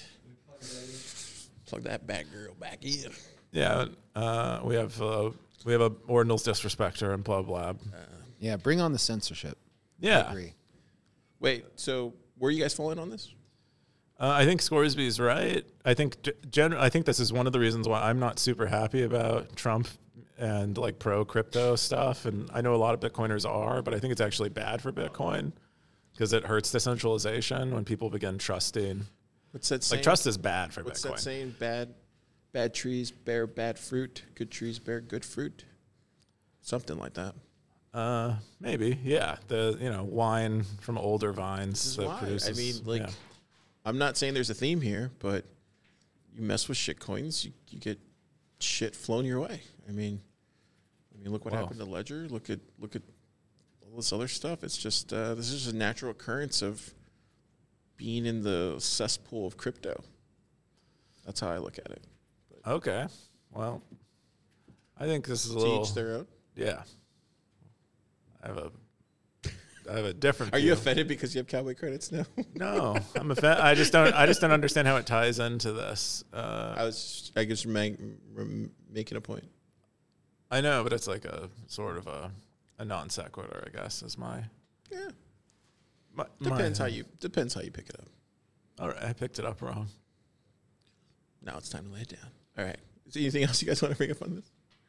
Plug that back girl back in. yeah. Uh, we have uh, we have a ordinals disrespecter in Plub Lab. Yeah, bring on the censorship. I Yeah, agree. Wait, so where are you guys falling on this? uh, I think Scoresby's right. I think g- gen- I think this is one of the reasons why I'm not super happy about Trump and like pro crypto stuff. And I know a lot of Bitcoiners are, but I think it's actually bad for Bitcoin because it hurts decentralization when people begin trusting. What's that saying? Like trust is bad for What's Bitcoin. that saying? Bad, bad trees bear bad fruit. Good trees bear good fruit. Something like that. Uh, maybe, yeah. The you know wine from older vines This is that why. produces. I mean, like, yeah. I'm not saying there's a theme here, but you mess with shit coins, you, you get shit flown your way. I mean, I mean, look what Wow. happened to Ledger. Look at look at all this other stuff. It's just uh, this is just a natural occurrence of being in the cesspool of crypto. That's how I look at it. Okay, well, I think this is a To little. each their own. Yeah, I have a I have a different. Are view. you offended because you have cowboy credits now? No, I'm offended. I just don't. I just don't understand how it ties into this. Uh, I was, I guess, make, making a point. I know, but it's like a sort of a, a non sequitur, I guess, is my. Yeah, my depends my, how you depends how you pick it up. All right, I picked it up wrong. Now it's time to lay it down. All right. Is there anything else you guys want to bring up on this?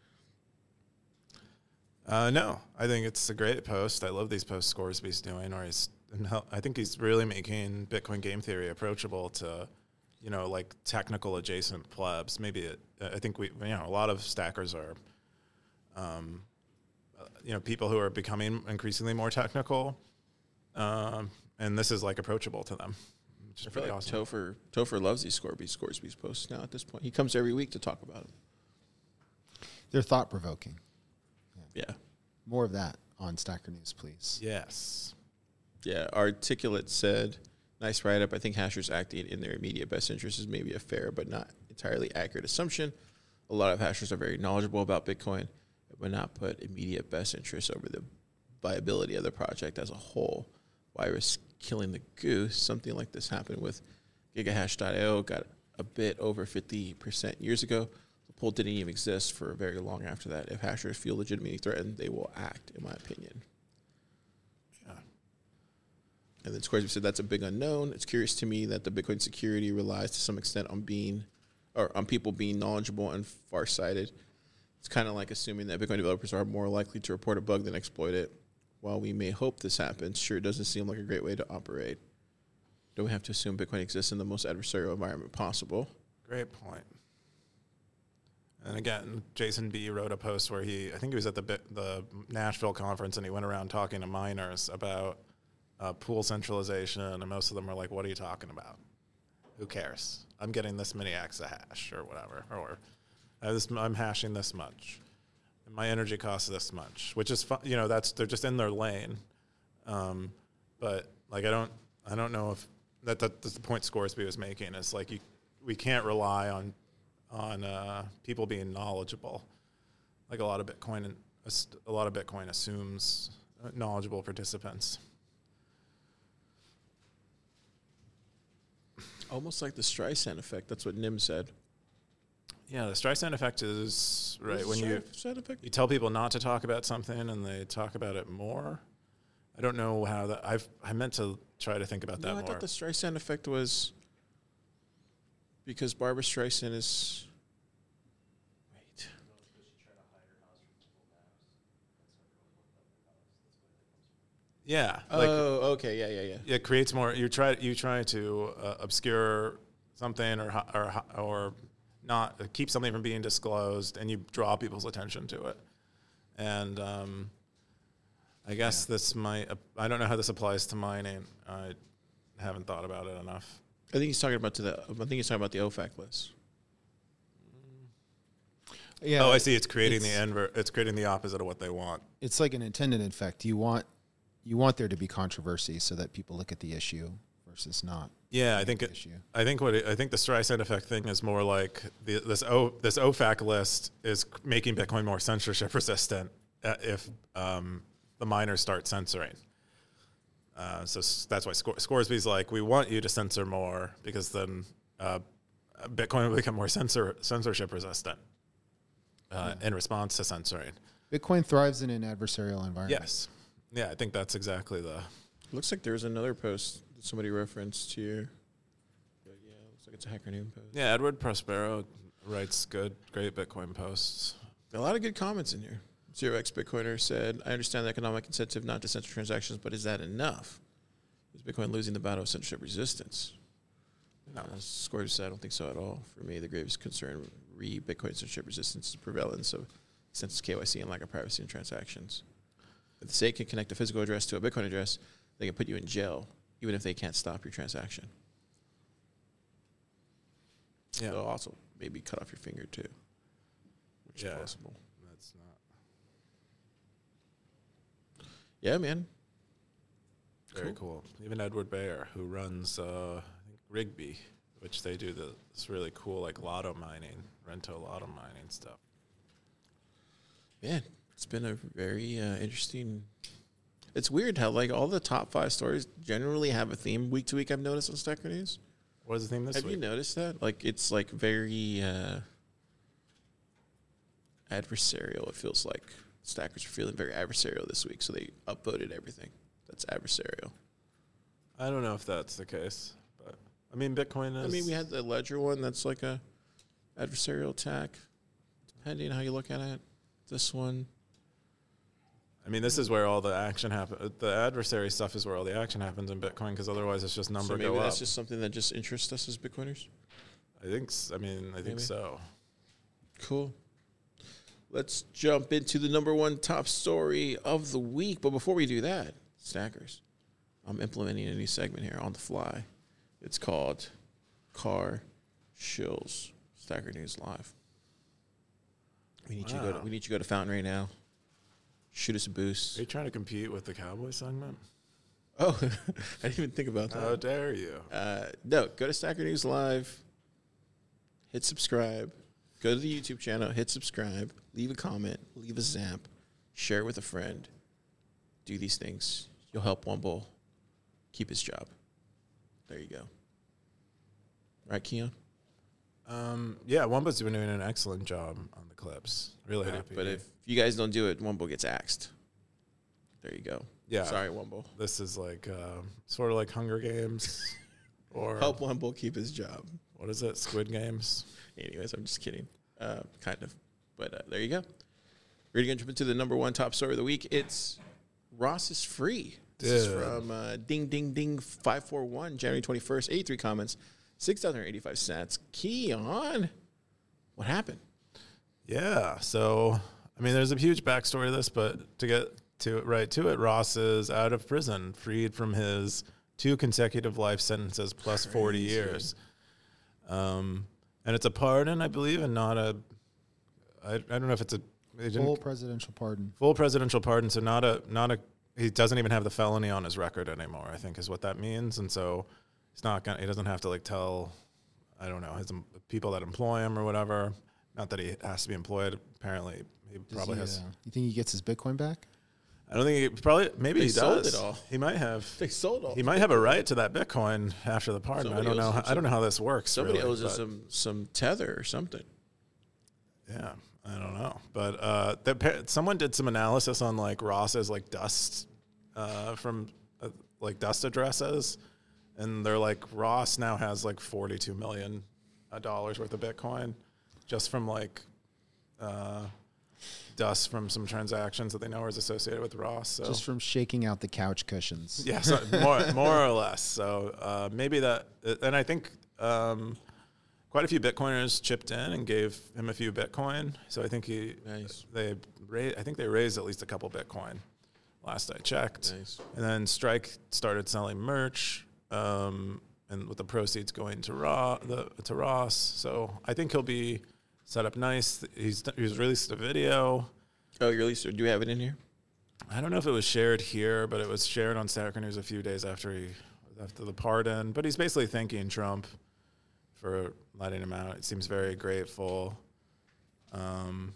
Uh, no, I think it's a great post. I love these posts Scoresby's doing, or he's. I think he's really making Bitcoin game theory approachable to, you know, like technical adjacent plebs. Maybe it, I think we, you know, a lot of stackers are, um, uh, you know, people who are becoming increasingly more technical, um, and this is like approachable to them. Which is I feel pretty like awesome. Topher, Topher loves these Scoresby, Scoresby's posts now at this point. He comes every week to talk about them. They're thought provoking. Yeah. More of that on Stacker News, please. Yes. Yeah. Articulate said, nice write-up. I think hashers acting in their immediate best interest is maybe a fair but not entirely accurate assumption. A lot of hashers are very knowledgeable about Bitcoin, but not put immediate best interest over the viability of the project as a whole. Why risk killing the goose? Something like this happened with gigahash dot i o, got a bit over fifty percent years ago. The pool didn't even exist for very long after that. If hashers feel legitimately threatened, they will act, in my opinion. Yeah. And then Squaresby said that's a big unknown. It's curious to me that the Bitcoin security relies to some extent on being, or on people being knowledgeable and farsighted. It's kind of like assuming that Bitcoin developers are more likely to report a bug than exploit it. While we may hope this happens, sure, it doesn't seem like a great way to operate. Don't we have to assume Bitcoin exists in the most adversarial environment possible? Great point. And again, Jason B wrote a post where he, I think he was at the the Nashville conference, and he went around talking to miners about uh, pool centralization, and most of them are like, "What are you talking about? Who cares? I'm getting this many exahash or whatever, or I this, I'm hashing this much, and my energy costs this much," which is fun. You know, that's they're just in their lane. Um, but like, I don't, I don't know if that, that that's the point Scoresby was making. Is like you, we can't rely on. on uh, people being knowledgeable. Like a lot of Bitcoin, and a lot of Bitcoin assumes knowledgeable participants. Almost like the Streisand effect. That's what Nim said. Yeah, the Streisand effect is right when you Streisand effect? you tell people not to talk about something and they talk about it more. I don't know how that. I've I meant to try to think about that No, I more. thought the Streisand effect was because Barbara Streisand is. Wait. yeah, Oh, like okay, yeah, yeah, yeah. it creates more. You try you try to uh, obscure something or hi- or hi- or not uh, keep something from being disclosed, and you draw people's attention to it. And um, I guess this might. Uh, I don't know how this applies to mining. I haven't thought about it enough. I think he's talking about to the. I think he's talking about the O FAC list. Yeah. Oh, I see. It's creating it's- the inver- It's creating the opposite of what they want. It's like an intended effect. You want you want there to be controversy so that people look at the issue versus not. Yeah, I think the it, issue. I think what it, I think the Streisand effect thing is more like the, this O this O FAC list is making Bitcoin more censorship resistant uh, if um, the miners start censoring. Uh, so s- that's why Scor- Scoresby's like, we want you to censor more because then uh, Bitcoin will become more censor censorship resistant uh, Yeah. in response to censoring. Bitcoin thrives in an adversarial environment. Yes, yeah, I think that's exactly the. Looks like there's another post that somebody referenced here. But yeah, looks like it's a Hacker Noon post. Yeah, Edward Prospero writes good, great Bitcoin posts. A lot of good comments in here. Zero X Bitcoiner said, I understand the economic incentive not to censor transactions, but is that enough? Is Bitcoin losing the battle of censorship resistance? No. Uh, Scoresby said, I don't think so at all. For me, the gravest concern re Bitcoin censorship resistance is the prevalence of census K Y C and lack of privacy in transactions. If the state can connect a physical address to a Bitcoin address, they can put you in jail, even if they can't stop your transaction. Yeah, They'll also maybe cut off your finger too, which Yeah. is possible. that's not Yeah, man. very cool. Even Edward Bayer, who runs uh, I think Rigby, which they do the, this really cool like lotto mining, rento lotto mining stuff. Man, it's been a very uh, interesting It's weird how like all the top five stories generally have a theme week to week. I've noticed on Stacker News. What is the theme this Have week? you noticed that? Like it's like very uh, adversarial. It feels like stackers are feeling very adversarial this week, so they upvoted everything that's adversarial. I don't know if that's the case, but I mean, Bitcoin is. I mean, we had the Ledger one that's like a adversarial attack, depending on how you look at it. This one. I mean, this is where all the action happens. The adversary stuff is where all the action happens in Bitcoin, because otherwise it's just number So maybe go that's up. just something that just interests us as Bitcoiners. I think. s- I mean, I think Maybe. so. Cool. Let's jump into the number one top story of the week. But before we do that, stackers, I'm implementing a new segment here on the fly. It's called Car Shills Stacker News Live. We need you to go. To, Wow. we need you to go to Fountain right now. Shoot us a boost. Are you trying to compete with the Cowboy segment? Oh, I didn't even think about that. How dare you? Uh, no, go to Stacker News Live, hit subscribe, go to the YouTube channel, hit subscribe, leave a comment, leave a zap, share it with a friend. Do these things. You'll help Wumble keep his job. There you go. Right, Keon? Um, yeah, Wumba's been doing an excellent job on the clips. Really Yeah, happy. but if you guys don't do it, Wumble gets axed. There you go. Yeah. Sorry, Wumble. This is like uh, sort of like Hunger Games, or Help Wumble keep his job. what is it? Squid Games. Anyways, I'm just kidding. Uh, kind of. But uh, there you go. We're going to jump into the number one top story of the week. It's Ross is free. This is Dude. from uh, Ding Ding Ding five four one, January twenty-first, eighty-three comments, six thousand eighty-five sats. Keon, what happened? Yeah. So, I mean, there's a huge backstory to this, but to get to it right to it, Ross is out of prison, freed from his two consecutive life sentences plus forty years. Um, and it's a pardon, I believe, and not a. I, I don't know if it's a they didn't- Full presidential pardon. full presidential pardon. So not a not a. He doesn't even have the felony on his record anymore, I think is what that means. And so he's not gonna. He doesn't have to like tell. I don't know his em- people that employ him or whatever. Not that he has to be employed. Apparently, he Does probably he, has. uh, you think he gets his Bitcoin back? I don't think he probably. Maybe They he sold does. it all. He might have. They sold all. He might have a right to that Bitcoin after the pardon. Somebody I don't owes know. him How, I don't know how this works. Somebody really, owes us but- some, some tether or something. Yeah, I don't know, but uh, the, pa- someone did some analysis on like Ross's like dust uh, from uh, like dust addresses, and they're like Ross now has like forty-two million dollars worth of Bitcoin, just from like uh, dust from some transactions that they know is associated with Ross. So Just from shaking out the couch cushions. yeah, so more more or less. So uh, maybe that, and I think. Um, Quite a few Bitcoiners chipped in and gave him a few Bitcoin. So I think he, Nice. they, ra- I think they raised at least a couple Bitcoin. Last I checked. Nice. And then Strike started selling merch, um, and with the proceeds going to Raw, the to Ross. So I think he'll be set up nice. He's he's released a video. Oh, you're released. Do you have it in here? I don't know if it was shared here, but it was shared on Stacker News a few days after he after the pardon. But he's basically thanking Trump for letting him out. It seems very grateful. Um,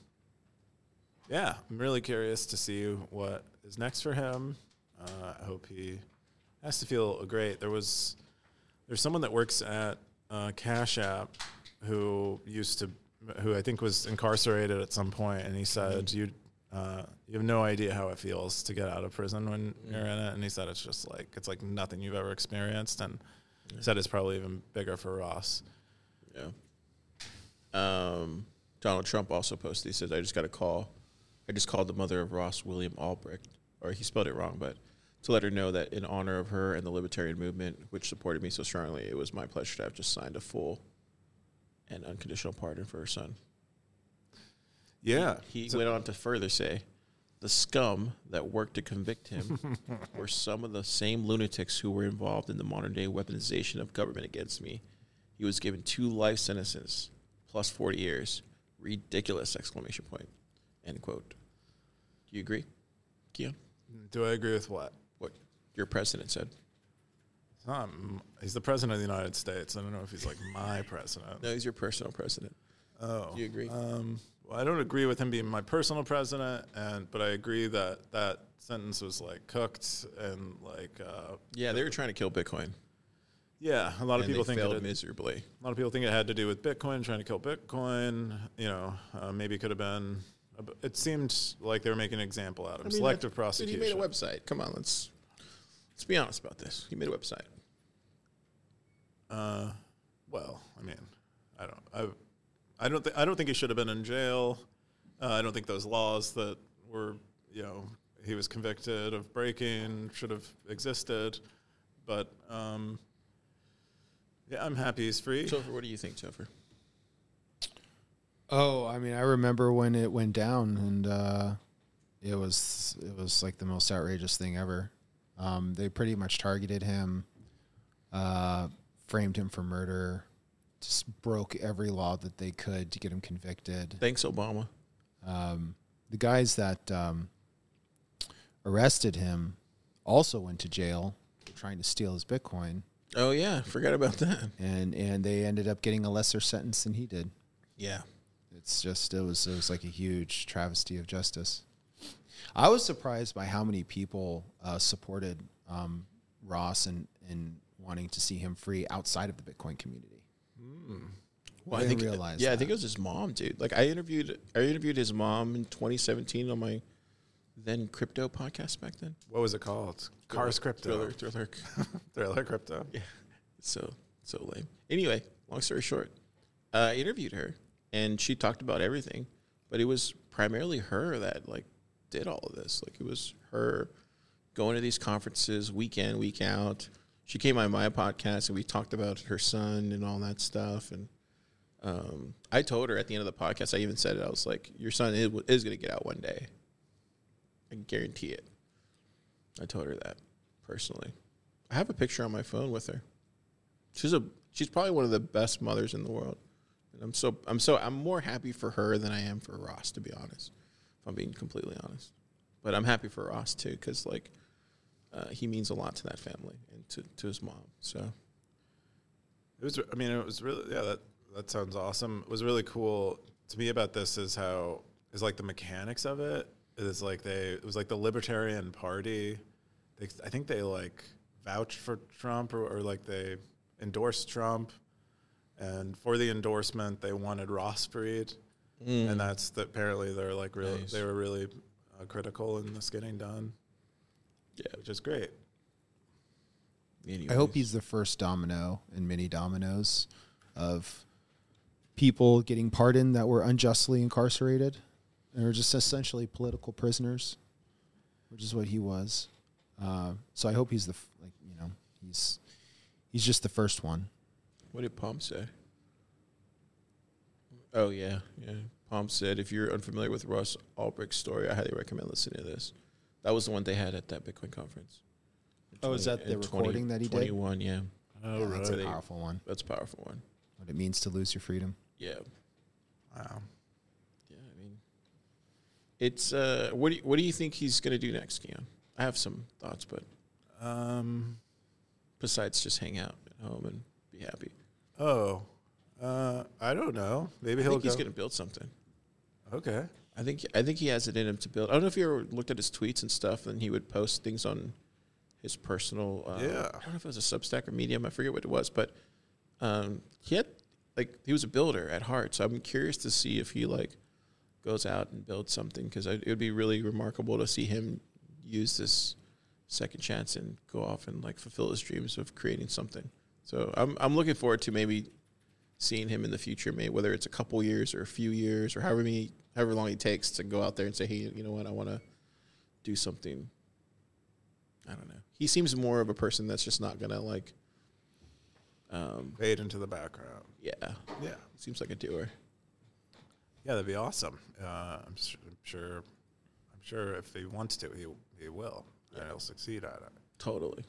yeah, I'm really curious to see what is next for him. Uh, I hope he has to feel great. There was there's someone that works at uh, Cash App who used to, who I think was incarcerated at some point, and he said, "You uh, you have no idea how it feels to get out of prison when you're in it." And he said it's just like it's like nothing you've ever experienced, and he said it's probably even bigger for Ross. Yeah. Um, Donald Trump also posted, he says, I just got a call. I just called the mother of Ross William Albrecht, or he spelled it wrong, but to let her know that in honor of her and the libertarian movement, which supported me so strongly, it was my pleasure to have just signed a full and unconditional pardon for her son. Yeah, He went on to further say, the scum that worked to convict him were some of the same lunatics who were involved in the modern-day weaponization of government against me. He was given two life sentences plus forty years. Ridiculous! Exclamation point. End quote. Do you agree, Keon? Do I agree with what? What your president said? Um, he's the president of the United States. I don't know if he's like my president. No, he's your personal president. Oh, Do you agree? Um, well, I don't agree with him being my personal president, and but I agree that that sentence was like cooked and like uh, Yeah, they were trying to kill Bitcoin. yeah. A lot of and people they think failed that it, miserably. a lot of people think it had to do with Bitcoin, trying to kill Bitcoin. You know, uh, maybe it could have been. It seemed like they were making an example out of him. I mean, Selective that- prosecution. Dude, he made a website. Come on, let's let's be honest about this. He made a website. Uh, well, I mean, I don't, I, I don't think, I don't think he should have been in jail. Uh, I don't think those laws that were, you know, he was convicted of breaking should have existed. But um, yeah, I'm happy he's free. Topher, what do you think, Topher? Oh, I mean, I remember when it went down, and uh, it was it was like the most outrageous thing ever. Um, they pretty much targeted him, uh, framed him for murder, just broke every law that they could to get him convicted. Thanks, Obama. Um, the guys that um, arrested him also went to jail for trying to steal his Bitcoin, Oh yeah, forgot about that. and and they ended up getting a lesser sentence than he did. Yeah. It's just it was it was like a huge travesty of justice. I was surprised by how many people uh, supported um, Ross and and wanting to see him free outside of the Bitcoin community. Well, I I think didn't realize Yeah, I that. think it was his mom, dude. Like I interviewed, I interviewed his mom in twenty seventeen on my then crypto podcast back then. What was it called? Cars Crypto. Thriller, thriller. Thriller Crypto. Yeah, so so lame. Anyway, long story short, uh, I interviewed her, and she talked about everything, but it was primarily her that like did all of this. Like it was her going to these conferences week in, week out. She came on my podcast, and we talked about her son and all that stuff. And um, I told her at the end of the podcast, I even said it. I was like, "Your son is, is going to get out one day. I can guarantee it." I told her that personally. I have a picture on my phone with her. She's a she's probably one of the best mothers in the world. And I'm so I'm so I'm more happy for her than I am for Ross, to be honest. If I'm being completely honest. But I'm happy for Ross too, because like uh, he means a lot to that family and to, to his mom. So It was. I mean, it was really. Yeah, that that sounds awesome. It was really cool to me about this is how is like the mechanics of it. It is like they. It was like the Libertarian Party. They, I think they like vouched for Trump or, or like they endorsed Trump, and for the endorsement they wanted Ross freed, mm. and that's that. Apparently, they're like really. Nice. They were really uh, critical in this getting done. Yeah, which is great. I hope he's the first domino in many dominoes of people getting pardoned that were unjustly incarcerated and are just essentially political prisoners, which is what he was. Uh, so I hope he's the f- like you know he's he's just the first one. What did Palm say? Oh yeah, yeah. Palm said, if you're unfamiliar with Ross Ulbricht's story, I highly recommend listening to this. That was the one they had at that Bitcoin conference. Oh, is that the in recording that he did? twenty-one, yeah. Oh, Yeah, that's right. a powerful one. That's a powerful one. What it means to lose your freedom. Yeah. Wow. Yeah, I mean, it's, uh, what do you, what do you think he's going to do next, Keon? I have some thoughts, but Um. besides just hang out at home and be happy. Oh. Uh. I don't know. Maybe I he'll think he's go. going to build something. Okay. I think I think he has it in him to build. I don't know if you ever looked at his tweets and stuff, and he would post things on his personal. Uh, Yeah. I don't know if it was a Substack or Medium. I forget what it was, but um, he had like he was a builder at heart. So I'm curious to see if he like goes out and builds something, because it would be really remarkable to see him use this second chance and go off and like fulfill his dreams of creating something. So I'm I'm looking forward to maybe seeing him in the future, maybe whether it's a couple years or a few years or however many, however long it takes to go out there and say, hey, you know what, I want to do something. I don't know. He seems more of a person that's just not gonna like. Um, Fade into the background. yeah, Yeah. seems like a doer. Yeah, that'd be awesome. Uh, I'm, s- I'm sure. I'm sure if he wants to, he he will, and he'll succeed at it. Totally.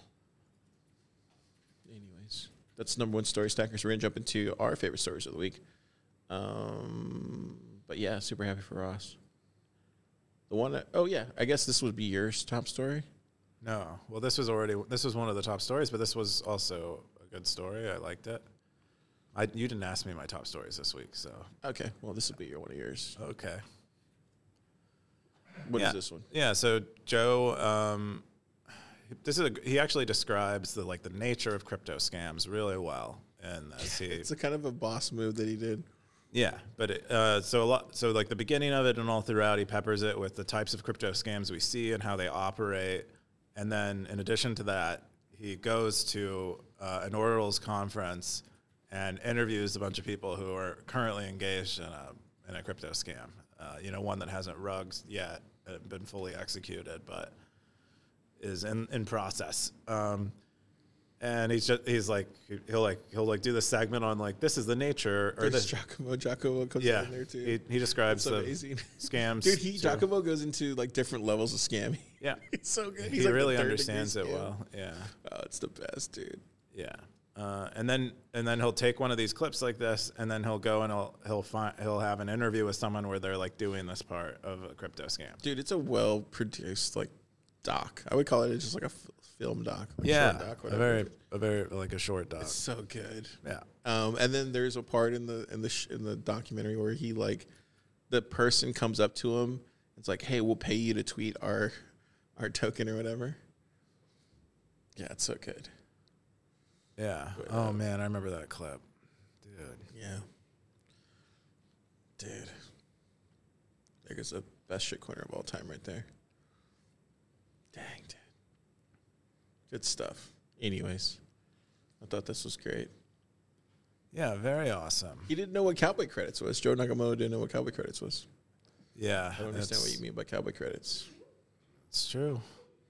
Anyways, that's number one story stackers. We're gonna jump into our favorite stories of the week. Um, but yeah, super happy for Ross. The one that, oh yeah, I guess this would be yours top story. No, well, this was already this was one of the top stories, but this was also a good story. I liked it. I you didn't ask me my top stories this week, so Okay, well, this will be your one of yours. okay. What is yeah. this one? Yeah, so Joe, um, this is a, he actually describes the like the nature of crypto scams really well, and as he It's a kind of a boss move that he did. yeah, but it, uh, so a lot so like the beginning of it and all throughout, he peppers it with the types of crypto scams we see and how they operate, and then in addition to that, he goes to uh, an Oracle's conference and interviews a bunch of people who are currently engaged in a in a crypto scam. Uh, you know, one that hasn't rugged yet, uh, been fully executed, but is in, in process. Um, and he's just he's like he'll like he'll like do the segment on like this is the nature or There's the Giacomo. Giacomo comes yeah in there too. he, he describes That's the amazing. scams. Dude, he so- Giacomo goes into like different levels of scamming. yeah It's so good. He's he like the really third understands it degree scam. well. Yeah. Oh, it's the best, dude. Yeah, uh, and then and then he'll take one of these clips like this, and then he'll go and he'll he'll find he'll have an interview with someone where they're like doing this part of a crypto scam. Dude, it's a well produced like doc. I would call it just like a f- film doc. Like Yeah, short doc, a whatever. very a very like a short doc. It's so good. Yeah, Um, and then there's a part in the in the sh- in the documentary where he like the person comes up to him. It's like, hey, we'll pay you to tweet our our token or whatever. Yeah, it's so good. yeah. But, Oh uh, man, I remember that clip, dude. Yeah, dude. There goes the best shitcoiner of all time right there. Dang, dude. Good stuff. Anyways, I thought this was great. Yeah, very awesome. He didn't know what cowboy credits was. Joe Nakamoto didn't know what cowboy credits was. Yeah, I don't understand what it's- you mean by cowboy credits. It's true.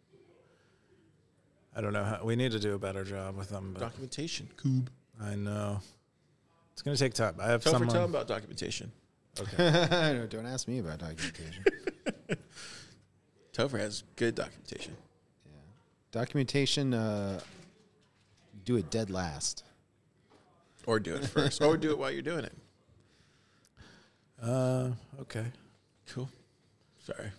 I don't know how we need to do a better job with them, but Documentation. Coob. I know it's gonna take time. I have Tell for someone. tell him about documentation. No, don't ask me about documentation. Topher has good documentation. Yeah. Documentation, uh, do it dead last. Or do it first. Or do it while you're doing it. Uh, okay. Cool. Sorry.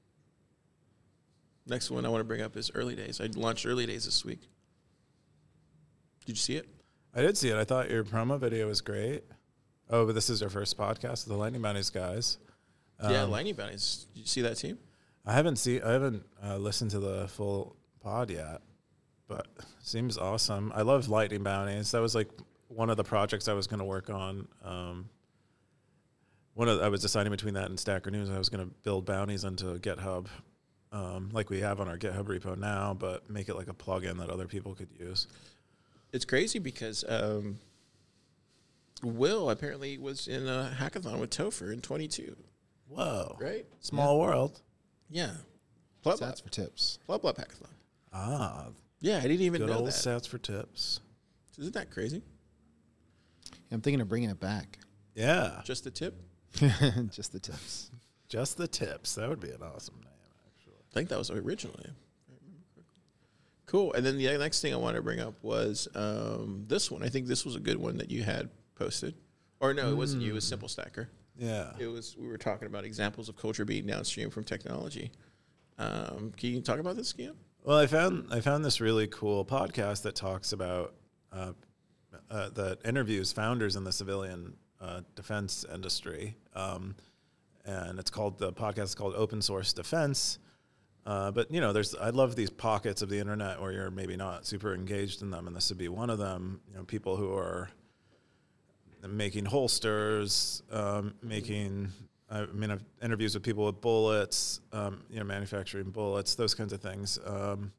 Next one I want to bring up is Early Days. I launched Early Days this week. Did you see it? I did see it. I thought your promo video was great. Oh, but this is our first podcast with the Lightning Bounties guys. yeah, Um, Lightning Bounties. Did you see that team? I haven't seen. I haven't uh, listened to the full pod yet, but seems awesome. I love Lightning Bounties. That was like one of the projects I was going to work on. Um, one of I was deciding between that and Stacker News. I was going to build bounties into GitHub, um, like we have on our GitHub repo now, but make it like a plugin that other people could use. It's crazy because um, Will apparently was in a hackathon with Topher in twenty-two. Whoa! Right? Small world. Yeah. Plub Lab. Stats for tips. Plub Lab hackathon. Ah, Yeah, I didn't even good know old that. stats for tips. Isn't that crazy? I'm thinking of bringing it back. Yeah, Just the tip? Just the tips. just the tips. That would be an awesome name, actually. I think that was originally. Cool. And then the next thing I wanted to bring up was um, this one. I think this was a good one that you had posted. Or no, it wasn't you. It was Simple Stacker. Yeah. It was. We were talking about examples of culture being downstream from technology. Um, can you talk about this again? Well, I found I found this really cool podcast that talks about uh, uh, that interviews founders in the civilian uh, defense industry, um, and it's called the podcast is called Open Source Defense. Uh, but you know, there's I love these pockets of the internet where you're maybe not super engaged in them, and this would be one of them. You know, people who are making holsters, um, making I mean, I've interviews with people with bullets, um, you know, manufacturing bullets, those kinds of things. Um,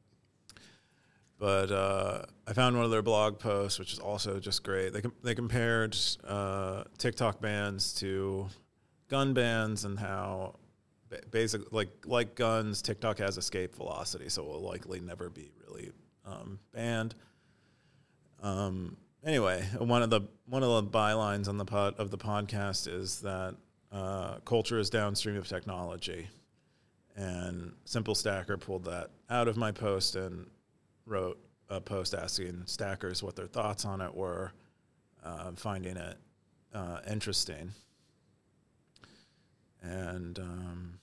but uh, I found one of their blog posts, which is also just great. They com- they compared uh, TikTok bans to gun bans and how ba- basic like like guns, TikTok has escape velocity, so it will likely never be really um, banned. Um, anyway, one of the one of the bylines on the pod of the podcast is that uh, culture is downstream of technology, and Simple Stacker pulled that out of my post and wrote a post asking stackers what their thoughts on it were, uh, finding it uh, interesting, and um,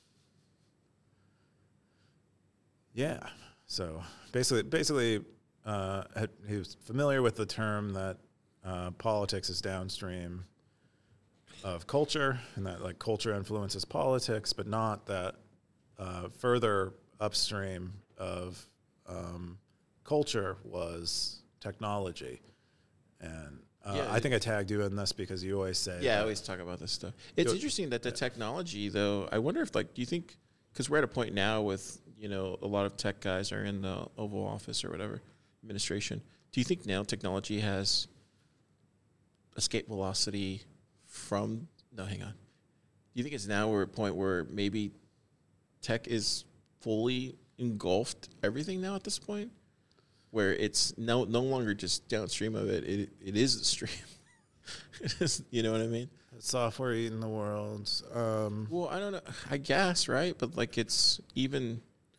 yeah, so basically, basically, uh, had, he was familiar with the term that uh, politics is downstream of culture, and that like culture influences politics, but not that uh, further upstream of um, culture was technology. And uh, Yeah, I think I tagged you in this because you always say, Yeah, I that- always talk about this stuff. It's Do it. interesting that the technology, though. I wonder if, like, do you think? Because we're at a point now with, you know, a lot of tech guys are in the Oval Office or whatever administration. Do you think now technology has escape velocity from? No, hang on. Do you think it's now we're at a point where maybe tech is fully engulfed everything now at this point, where it's no no longer just downstream of it. It it is the stream. It is, you know what I mean? software eating the world. Um, Well, I don't know. I guess, right? But like, it's even.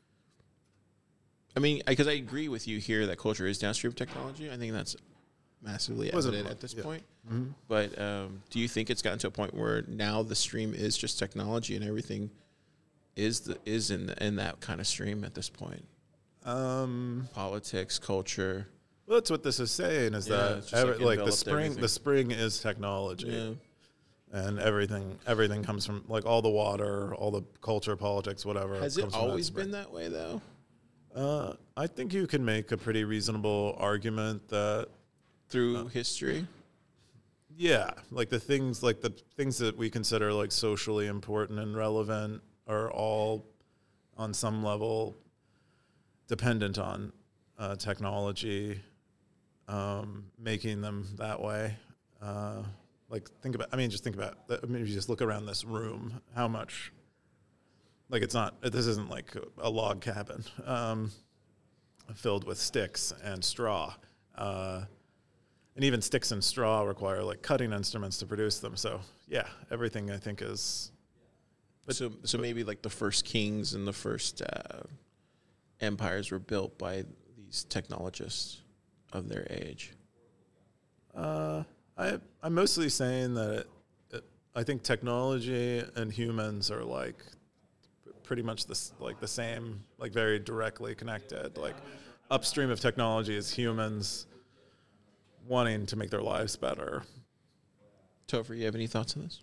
I mean, because I, I agree with you here that culture is downstream of technology. I think that's massively Wasn't evident mu- at this yeah. point. mhm. But um, do you think it's gotten to a point where now the stream is just technology and everything is the is in the, in that kind of stream at this point? Um, Politics, culture. well, that's what this is saying is Yeah, that it's just, every, like, like the enveloped spring, everything. the spring is technology. Yeah. And everything, everything comes from like all the water, all the culture, politics, whatever. Has comes it from that always spring. been that way though? Uh, I think you can make a pretty reasonable argument that, Through Uh, history? yeah, like the things, like the things that we consider like socially important and relevant are all, on some level, dependent on uh, technology, um, making them that way. Uh, like think about, I mean, just think about. I mean, if you just look around this room, how much. Like it's not. This isn't like a log cabin um, filled with sticks and straw, uh, and even sticks and straw require like cutting instruments to produce them. So yeah, everything I think is. But so, so maybe like the first kings and the first uh, empires were built by these technologists of their age. Uh, I I'm mostly saying that it, it, I think technology and humans are like pretty much this like the same, like very directly connected. Like upstream of technology is humans wanting to make their lives better. Topher, you have any thoughts on this?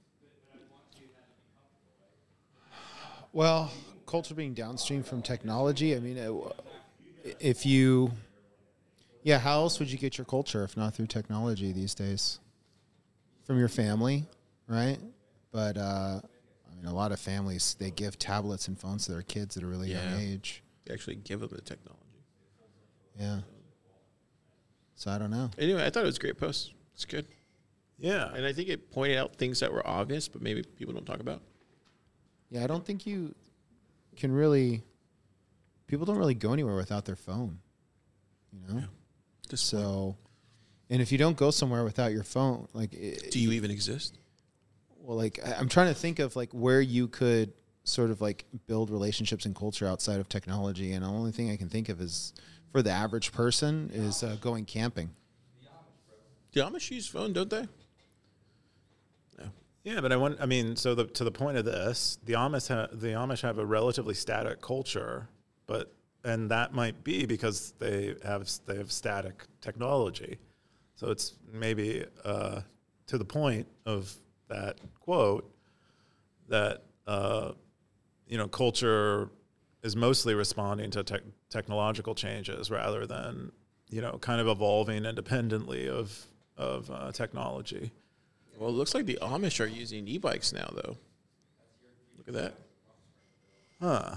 Well, culture being downstream from technology, I mean, it, if you, yeah, how else would you get your culture if not through technology these days? From your family, right? But, uh, I mean, a lot of families, they give tablets and phones to their kids at a really Yeah. young age. You actually give them the technology. Yeah. So I don't know. Anyway, I thought it was a great post. It's good. Yeah. And I think it pointed out things that were obvious, but maybe people don't talk about. Yeah, I don't think you can really, people don't really go anywhere without their phone, you know? Yeah. Just So, and if you don't go somewhere without your phone, like, it, do you even exist? well, like, I- I'm trying to think of like where you could sort of like build relationships and culture outside of technology. And the only thing I can think of is for the average person is uh, going camping. The Amish use phone, don't they? No. Yeah, but I want. I mean, so the, to the point of this, the Amish ha, the Amish have a relatively static culture, but and that might be because they have they have static technology. So it's maybe uh, to the point of that quote that uh, you know culture is mostly responding to tech technological changes rather than you know kind of evolving independently of of uh, technology. Well, it looks like the Amish are using e-bikes now, though. Look at that. Huh.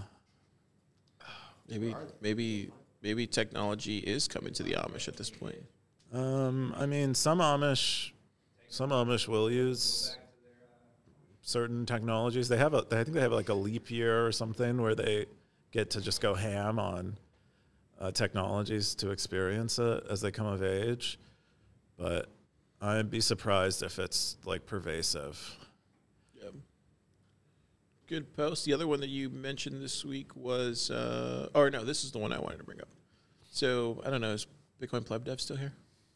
Maybe, maybe, maybe technology is coming to the Amish at this point. Um, I mean, some Amish, some Amish will use certain technologies. They have a, I think they have like a leap year or something where they get to just go ham on uh, technologies to experience it as they come of age. But I'd be surprised if it's like pervasive. Yep. Good post. The other one that you mentioned this week was, uh, or no, this is the one I wanted to bring up. So I don't know, is Bitcoin Pleb Dev still here?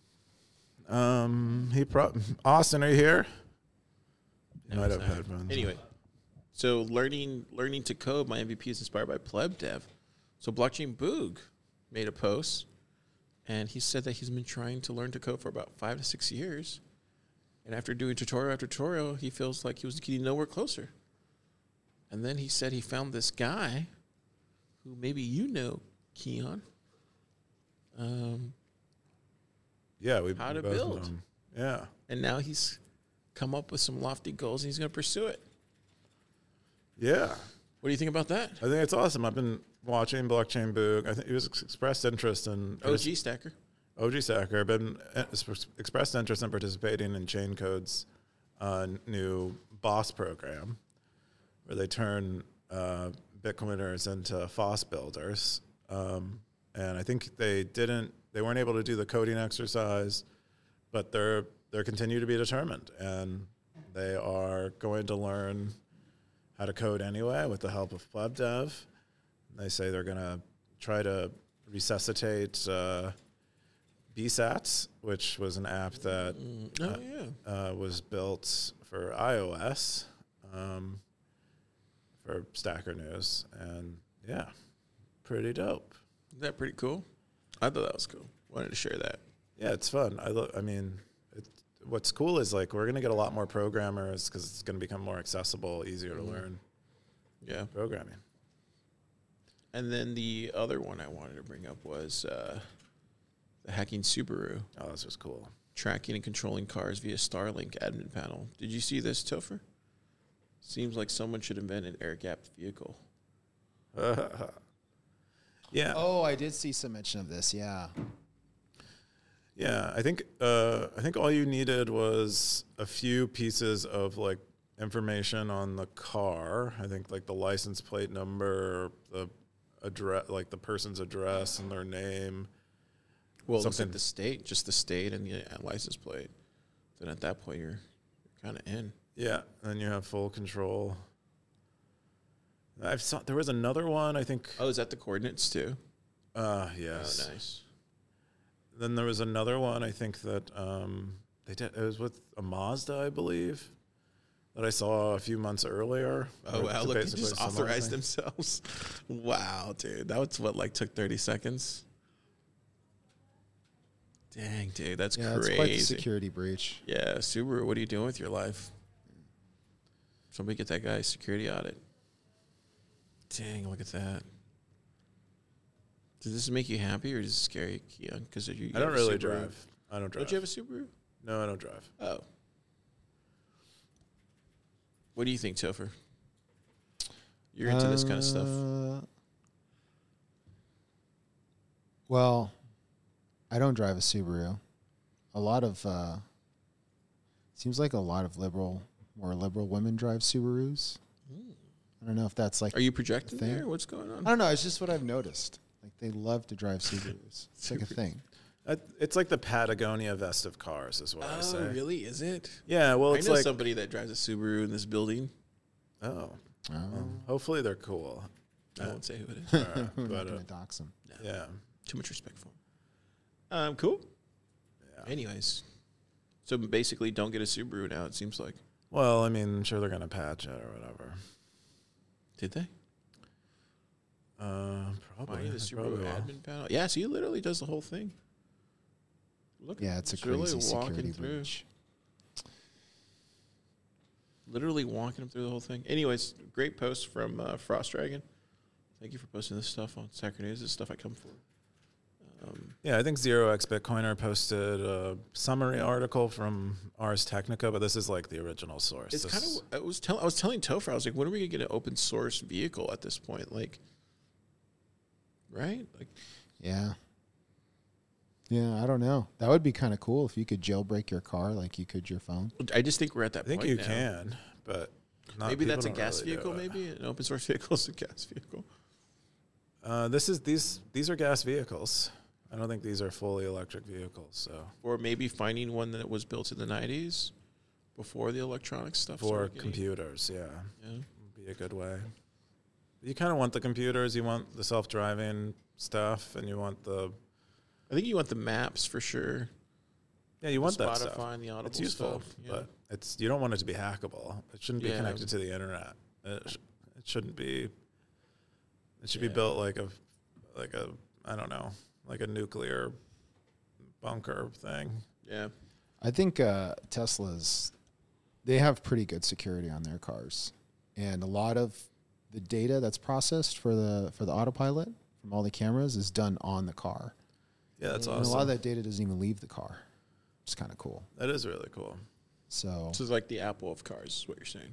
Um, he pro- Austin, are you here? You No, might he's have not. headphones. Anyway, so learning learning to code, my M V P is inspired by Pleb Dev. So Blockchain Boog made a post, And he said that he's been trying to learn to code for about five to six years. And after doing tutorial after tutorial, he feels like he was getting nowhere closer. And then he said he found this guy who maybe you know, Keon. Um, Yeah, we How to both build. know him. Yeah. and now he's come up with some lofty goals and he's going to pursue it. Yeah. What do you think about that? I think it's awesome. I've been watching Blockchain Boog. I think he was ex- expressed interest in O G Stacker. O G Stacker. I've been uh, s- expressed interest in participating in Chain Code's uh, new boss program, where they turn uh, Bitcoiners into F O S builders. Um, and I think they didn't. They weren't able to do the coding exercise, but they're they're continue to be determined, and they are going to learn how to code anyway with the help of PlebDev. They say they're going to try to resuscitate uh, B SATs, which was an app that Mm, oh, yeah. uh, was built for iOS um, for Stacker News. And yeah, pretty dope. Isn't that pretty cool? I thought that was cool. Wanted to share that. Yeah, it's fun. I lo- I mean, it, what's cool is like we're going to get a lot more programmers because it's going to become more accessible, easier to learn Yeah. programming. And then the other one I wanted to bring up was uh, the Hacking Subaru, Oh, this was cool. tracking and controlling cars via Starlink admin panel. Did you see this, Topher? Seems like someone should invent an air-gapped vehicle. Yeah. Oh, I did see some mention of this. Yeah. Yeah, I think uh, I think all you needed was a few pieces of like information on the car. I think like the license plate number, the address, like the person's address and their name. Well, it looks Something- like the state, just the state and the uh, license plate. Then at that point, you're, you're kind of in. Yeah, and you have full control. I've saw there was another one. I think. Oh, is that the coordinates too? Uh, yes. Oh, nice. Then there was another one. I think that um, they did. It was with a Mazda, I believe, that I saw a few months earlier. Oh, Or wow. it's Look, they basically just similar authorized thing. themselves. Wow, dude. That was what, like, took thirty seconds? Dang, dude. That's Yeah, crazy. it's quite the security breach. Yeah, Subaru, what are you doing with your life? Somebody get that guy a security audit. Dang, look at that. Does this make you happy or does it scare you, Keon? Because you, you I don't have a really Subaru. drive. I don't drive. Don't you have a Subaru? No, I don't drive. Oh. What do you think, Topher? You're into this kind of stuff. Uh, Well, I don't drive a Subaru. A lot of uh, seems like a lot of liberal, more liberal women drive Subarus. I don't know if that's like Are you projecting thing? there? What's going on? I don't know. It's just what I've noticed. Like they love to drive Subarus. It's like a thing. Uh, It's like the Patagonia vest of cars, is what I Oh, say. really? Is it? Yeah, well, I it's know like somebody that drives a Subaru in this building. oh, Oh, hopefully they're cool. I won't say who it is. All right, we're not but uh, gonna dox them. yeah, Too much respect for him. Um, cool. yeah. Anyways, so basically, don't get a Subaru now. It seems like. Well, I mean, I'm sure they're gonna patch it or whatever. Did they? Uh, probably. Why the they Subaru probably will. admin panel? Yeah, so he literally does the whole thing. Look, Yeah, it's a he's really crazy walking security through. breach. Literally walking him through the whole thing. Anyways, great post from uh, Frost Dragon. Thank you for posting this stuff on Stacker News. This is stuff I come for. Um, Yeah, I think Zero X Bitcoiner posted a summary article from Ars Technica, but this is like the original source. it's This- kind of. I was telling. I was telling Topher. I was like, when are we gonna get an open source vehicle at this point? Like, right? Like, Yeah. Yeah, I don't know. That would be kind of cool if you could jailbreak your car like you could your phone. I just think we're at that I think point you now. can, but not, Maybe people that's a don't gas really do vehicle. it. Maybe an open source vehicle is a gas vehicle. Uh, this is these these are gas vehicles. I don't think these are fully electric vehicles. So Or maybe finding one that was built in the nineties before the electronic stuff. for started getting- computers, yeah, Yeah. would be a good way. You kind of want the computers, you want the self-driving stuff, and you want the I think you want the maps for sure. yeah, you want the that Spotify stuff. and the Audible It's useful, stuff. Yeah. but it's you don't want it to be hackable. It shouldn't be Yeah. connected to the internet. It, sh- it shouldn't be. It should Yeah. be built like a, like a I don't know, like a nuclear bunker thing. Yeah. I think uh, Tesla's, they have pretty good security on their cars. And a lot of the data that's processed for the for the autopilot from all the cameras is done on the car. Yeah, that's And awesome. a lot of that data doesn't even leave the car. It's kind of cool. That is really cool. So, This is like the Apple of cars, is what you're saying.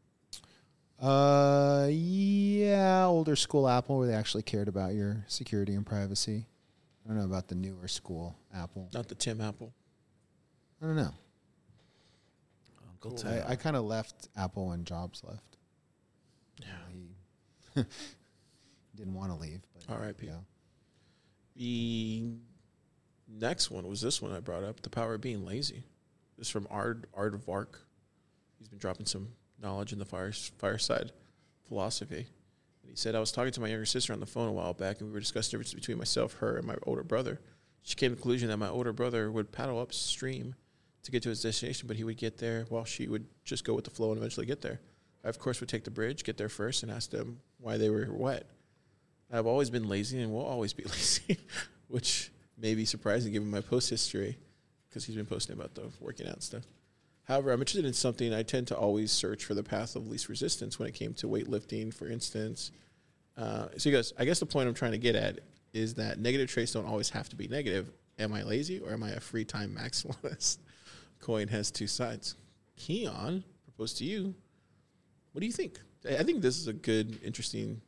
uh, yeah, older school Apple where they actually cared about your security and privacy. I don't know about the newer school Apple. Not the Tim Apple. I don't know. Uncle Tim. I, I kind of left Apple when Jobs left. Yeah. He didn't want to leave. But R I P. yeah. The next one was this one I brought up, The Power of Being Lazy. This is from Ard Aardvark. He's been dropping some knowledge in the fire, fireside philosophy. And he said, I was talking to my younger sister on the phone a while back, and we were discussing the difference between myself, her, and my older brother. She came to the conclusion that my older brother would paddle upstream to get to his destination, but he would get there while she would just go with the flow and eventually get there. I, of course, would take the bridge, get there first, and ask them why they were wet. I've always been lazy and will always be lazy, which may be surprising given my post history, because he's been posting about the working out stuff. However, I'm interested in something. I tend to always search for the path of least resistance when it came to weightlifting, for instance. Uh, so he goes, I guess the point I'm trying to get at is that negative traits don't always have to be negative. Am I lazy or am I a free time maximalist? Coin has two sides. Keon, proposed to you. What do you think? I think this is a good, interesting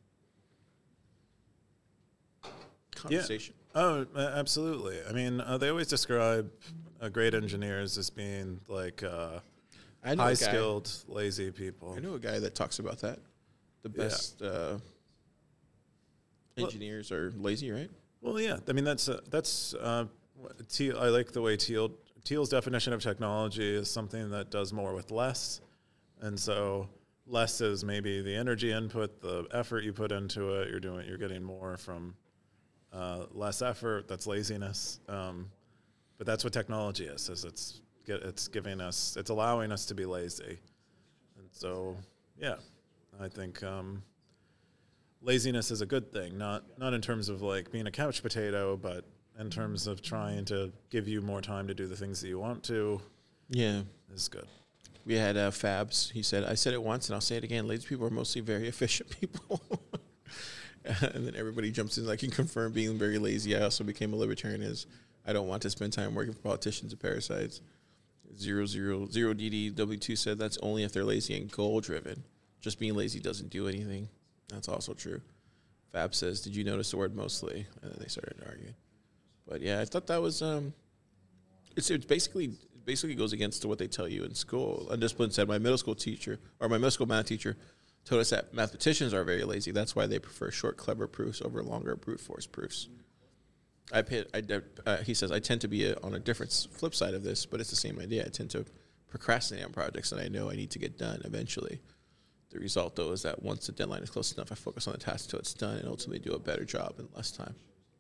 conversation. Yeah. Oh, uh, absolutely. I mean, uh, they always describe uh, great engineers as being like uh, I know a guy- high-skilled, lazy people. I know a guy that talks about that. The Yeah. best uh, engineers are lazy, right? Well, yeah. I mean, that's uh, that's. Uh, Teal, I like the way Teal Teal's definition of technology is something that does more with less, and so less is maybe the energy input, the effort you put into it. You're doing, you're getting more from uh, less effort. That's laziness, um, but that's what technology is. Is it's get, it's giving us, it's allowing us to be lazy, and so yeah, I think. Um, Laziness is a good thing, not not in terms of like being a couch potato, but in terms of trying to give you more time to do the things that you want to. Yeah. Is good. We had uh, Fabs. He said, I said it once and I'll say it again. Lazy people are mostly very efficient people. And then everybody jumps in. I can confirm being very lazy. I also became a libertarian as I don't want to spend time working for politicians and parasites. Zero, zero, zero D D W two said that's only if they're lazy and goal driven. Just being lazy doesn't do anything. That's also true. Fab says, did you notice the word mostly? And then they started arguing. But yeah, I thought that was, um, it's, it's basically, it basically goes against what they tell you in school. Undisciplined said, my middle school teacher, or my middle school math teacher, told us that mathematicians are very lazy. That's why they prefer short, clever proofs over longer brute force proofs. I, pit, I uh, he says, I tend to be a, on a different flip side of this, but it's the same idea. I tend to procrastinate on projects that I know I need to get done eventually. The result, though, is that once the deadline is close enough, I focus on the task until it's done and ultimately do a better job in less time.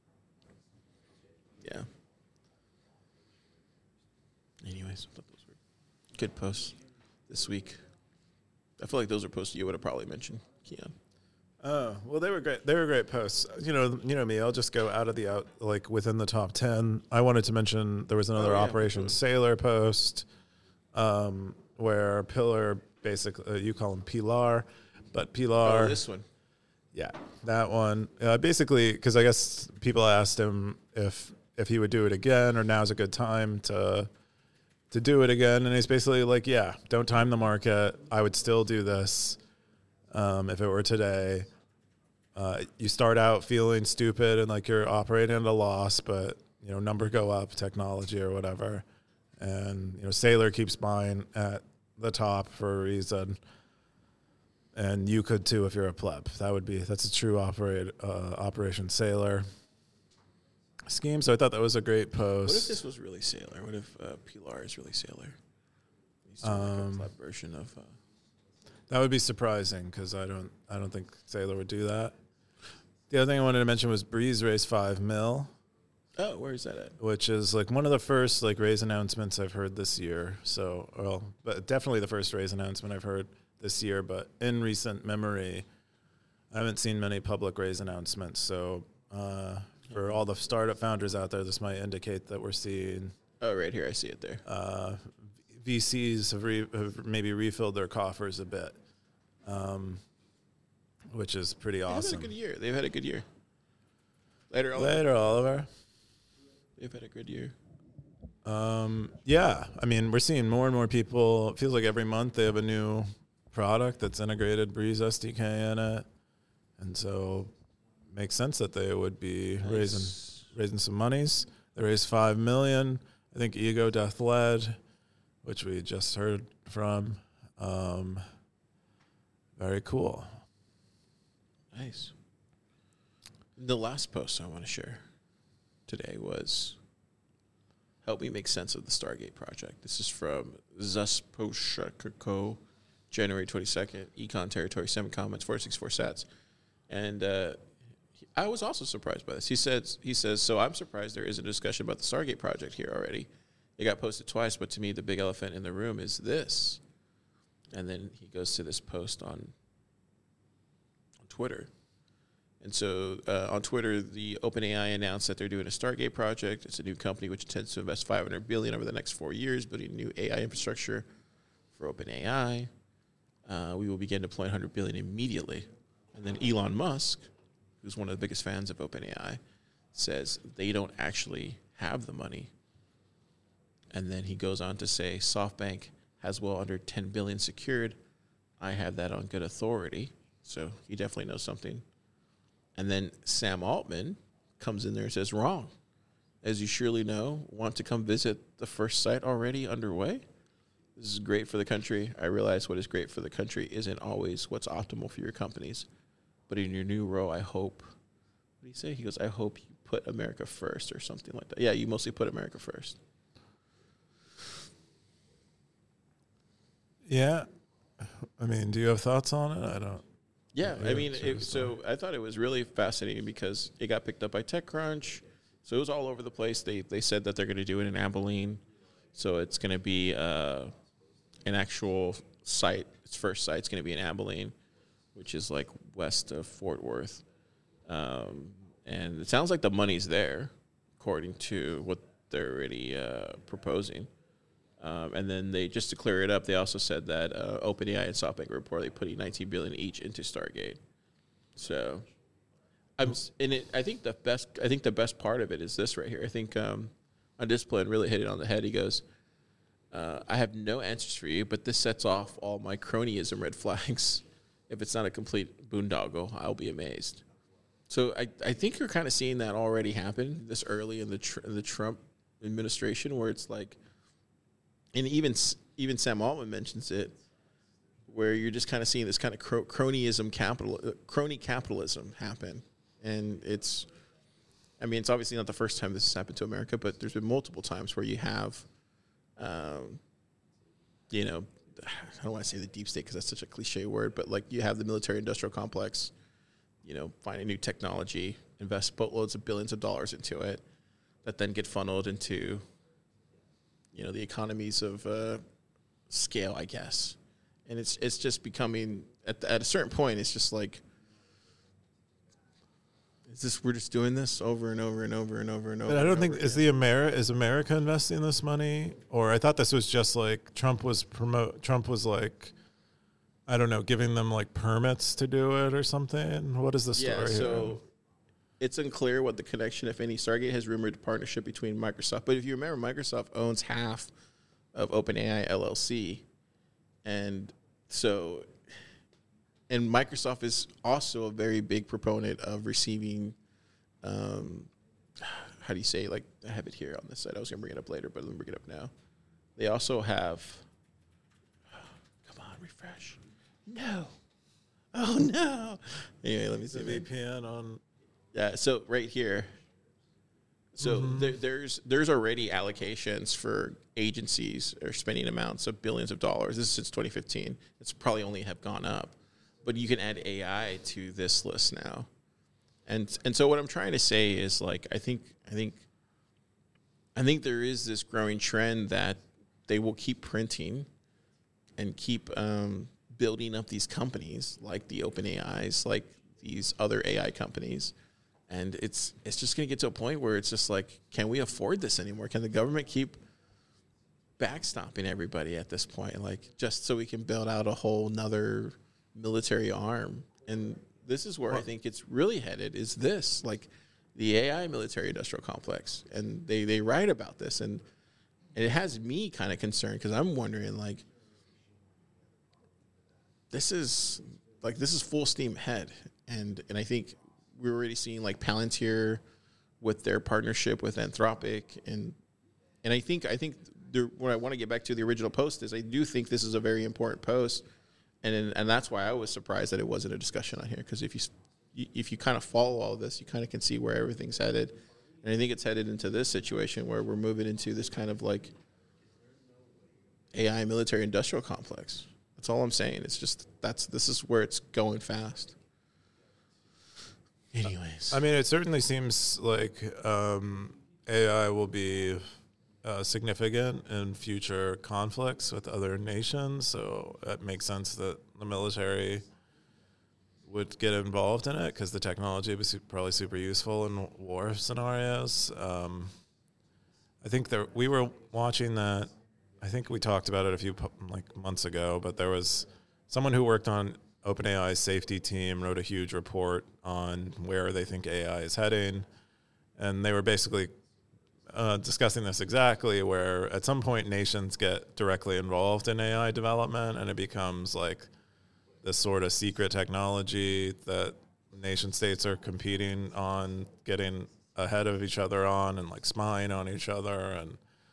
Yeah. Anyways, I thought those were good posts this week. I feel like those are posts you would have probably mentioned, Keon. Oh, well, they were great. They were great posts. You know, you know me. I'll just go out of the out, like within the top ten. I wanted to mention there was another Oh, yeah. Operation Sailor post, um, where Pillar basically uh, you call him Pilar, but Pilar. Oh, this one. Yeah, that one. Uh, basically, because I guess people asked him if if he would do it again or now's a good time to to do it again, and he's basically like, yeah, don't time the market. I would still do this um, if it were today. Uh, you start out feeling stupid and like you're operating at a loss, but you know, number go up, technology or whatever, and you know, Sailor keeps buying at the top for a reason. And you could too if you're a pleb. That would be that's a true operate uh, Operation Sailor scheme. So I thought that was a great post. What if this was really Sailor? What if uh, Pilar is really Sailor? He's doing like Um, a club version of. Uh, That would be surprising because I don't I don't think Sailor would do that. The other thing I wanted to mention was Breeze raised five mil, oh, where is that at? which is like one of the first like raise announcements I've heard this year. So well, but definitely the first raise announcement I've heard this year. But in recent memory, I haven't seen many public raise announcements. So uh, for all the startup founders out there, this might indicate that we're seeing Oh, right here, I see it there. uh, V Cs have, re- have maybe refilled their coffers a bit, um, which is pretty They've awesome. had a good year. They've had a good year. Later, Oliver. Later, Oliver. They've had a good year. Um, yeah, I mean, we're seeing more and more people. It feels like every month they have a new product that's integrated Breeze S D K in it, and so it makes sense that they would be Nice. raising raising some monies. They raised five million. I think Ego Death Led, which we just heard from. Um, very cool. Nice. The last post I want to share today was help me make sense of the Stargate project. This is from Zasposhko, January twenty-second, Econ Territory, seven comments, four sixty-four sats. And uh, I was also surprised by this. He says, he says, so I'm surprised there is a discussion about the Stargate project here already. It got posted twice, but to me, the big elephant in the room is this. And then he goes to this post on, on Twitter. And so uh, on Twitter, the OpenAI announced that they're doing a Stargate project. It's a new company which intends to invest five hundred billion dollars over the next four years, building new A I infrastructure for OpenAI. Uh, we will begin deploying one hundred billion dollars immediately. And then Elon Musk, who's one of the biggest fans of OpenAI, says they don't actually have the money. And then he goes on to say SoftBank has well under ten billion dollars secured. I have that on good authority. So he definitely knows something. And then Sam Altman comes in there and says, wrong. As you surely know, want to come visit the first site already underway? This is great for the country. I realize what is great for the country isn't always what's optimal for your companies. But in your new role, I hope, what do you say? He goes, I hope you put America first or something like that. Yeah, you mostly put America first. Yeah. I mean, do you have thoughts on it? I don't. Yeah, Yeah, I mean, it's it, really so I thought it was really fascinating because it got picked up by TechCrunch. So it was all over the place. They they said that they're going to do it in Abilene. So it's going to be uh, an actual site. Its first site's going to be in Abilene, which is like west of Fort Worth. Um, and it sounds like the money's there, according to what they're already uh, proposing. Um, and then they, just to clear it up, they also said that uh, OpenAI and SoftBank are reportedly putting nineteen billion dollars each into Stargate. So, I'm s- in it. I think the best. I think the best part of it is this right here. I think um, Undisciplined really hit it on the head. He goes, uh, "I have no answers for you, but this sets off all my cronyism red flags. If it's not a complete boondoggle, I'll be amazed." So I, I think you're kind of seeing that already happen this early in the tr- in the Trump administration, where it's like. And even even Sam Altman mentions it, where you're just kind of seeing this kind of cro- cronyism capital, uh, crony capitalism happen, and it's, I mean, it's obviously not the first time this has happened to America, but there's been multiple times where you have, um, you know, I don't want to say the deep state because that's such a cliche word, but like you have the military-industrial complex, you know, find a new technology, invest boatloads of billions of dollars into it, that then get funneled into. You know, the economies of uh, scale, I guess. And it's it's just becoming, at, the, at a certain point, it's just like, is this, we're just doing this over and over and over and over and over. But I don't and think, over is again. the Ameri- is America investing this money? Or I thought this was just like Trump was promote, Trump was like, I don't know, giving them like permits to do it or something. What is the story Yeah, here? so it's unclear what the connection, if any. Stargate has rumored a partnership between Microsoft. But if you remember, Microsoft owns half of OpenAI L L C. And so, and Microsoft is also a very big proponent of receiving, um, how do you say, like, I have it here on this side. I was going to bring it up later, but let me bring it up now. They also have, come on, refresh. No. Oh, no. Anyway, let me see. the V P N on. Yeah, so right here. So Mm-hmm. there, there's there's already allocations for agencies or spending amounts of billions of dollars. This is since twenty fifteen. It's probably only have gone up. But you can add A I to this list now. And and so what I'm trying to say is like I think I think I think there is this growing trend that they will keep printing and keep um, building up these companies like the OpenAIs, like these other A I companies. And it's it's just going to get to a point where it's just like, can we afford this anymore? Can the government keep backstopping everybody at this point, like just so we can build out a whole nother military arm? And this is where well, I think it's really headed, is this, like the A I military industrial complex. And they, they write about this, and, and it has me kind of concerned, because I'm wondering, like, this is like this is full steam ahead. And and I think we're already seeing like Palantir with their partnership with Anthropic, and and I think I think there, what I want to get back to the original post is I do think this is a very important post, and and that's why I was surprised that it wasn't a discussion on here, because if you if you kind of follow all of this, you kind of can see where everything's headed, and I think it's headed into this situation where we're moving into this kind of like A I military industrial complex. That's all I'm saying. It's just that's this is where it's going fast. Anyways, I mean, it certainly seems like um, A I will be uh, significant in future conflicts with other nations. So it makes sense that the military would get involved in it, because the technology was probably super useful in war scenarios. Um, I think that we were watching that. I think we talked about it a few like months ago, but there was someone who worked on OpenAI's safety team wrote a huge report on where they think A I is heading, and they were basically uh, discussing this exactly, where at some point nations get directly involved in A I development, and it becomes like this sort of secret technology that nation states are competing on getting ahead of each other on, and like spying on each other and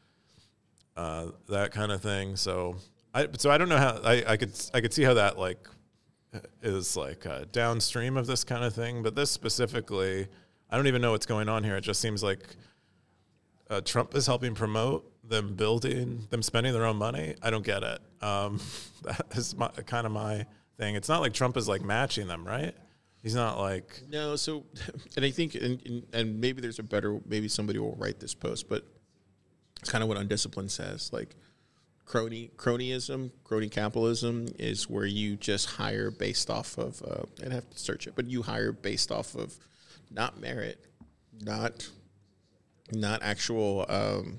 uh, that kind of thing. So I so I don't know how I, I could I could see how that like is like uh, downstream of this kind of thing, but this specifically, I don't even know what's going on here. It just seems like uh, Trump is helping promote them building, them spending their own money. I don't get it. Um, that is my, kind of my thing. It's not like Trump is like matching them, right? He's not like no. So, and I think, and, and maybe there's a better, maybe somebody will write this post, but it's kind of what Undisciplined says. Like crony, cronyism, crony capitalism is where you just hire based off of. Uh, I'd have to search it, but you hire based off of not merit, not, not actual um,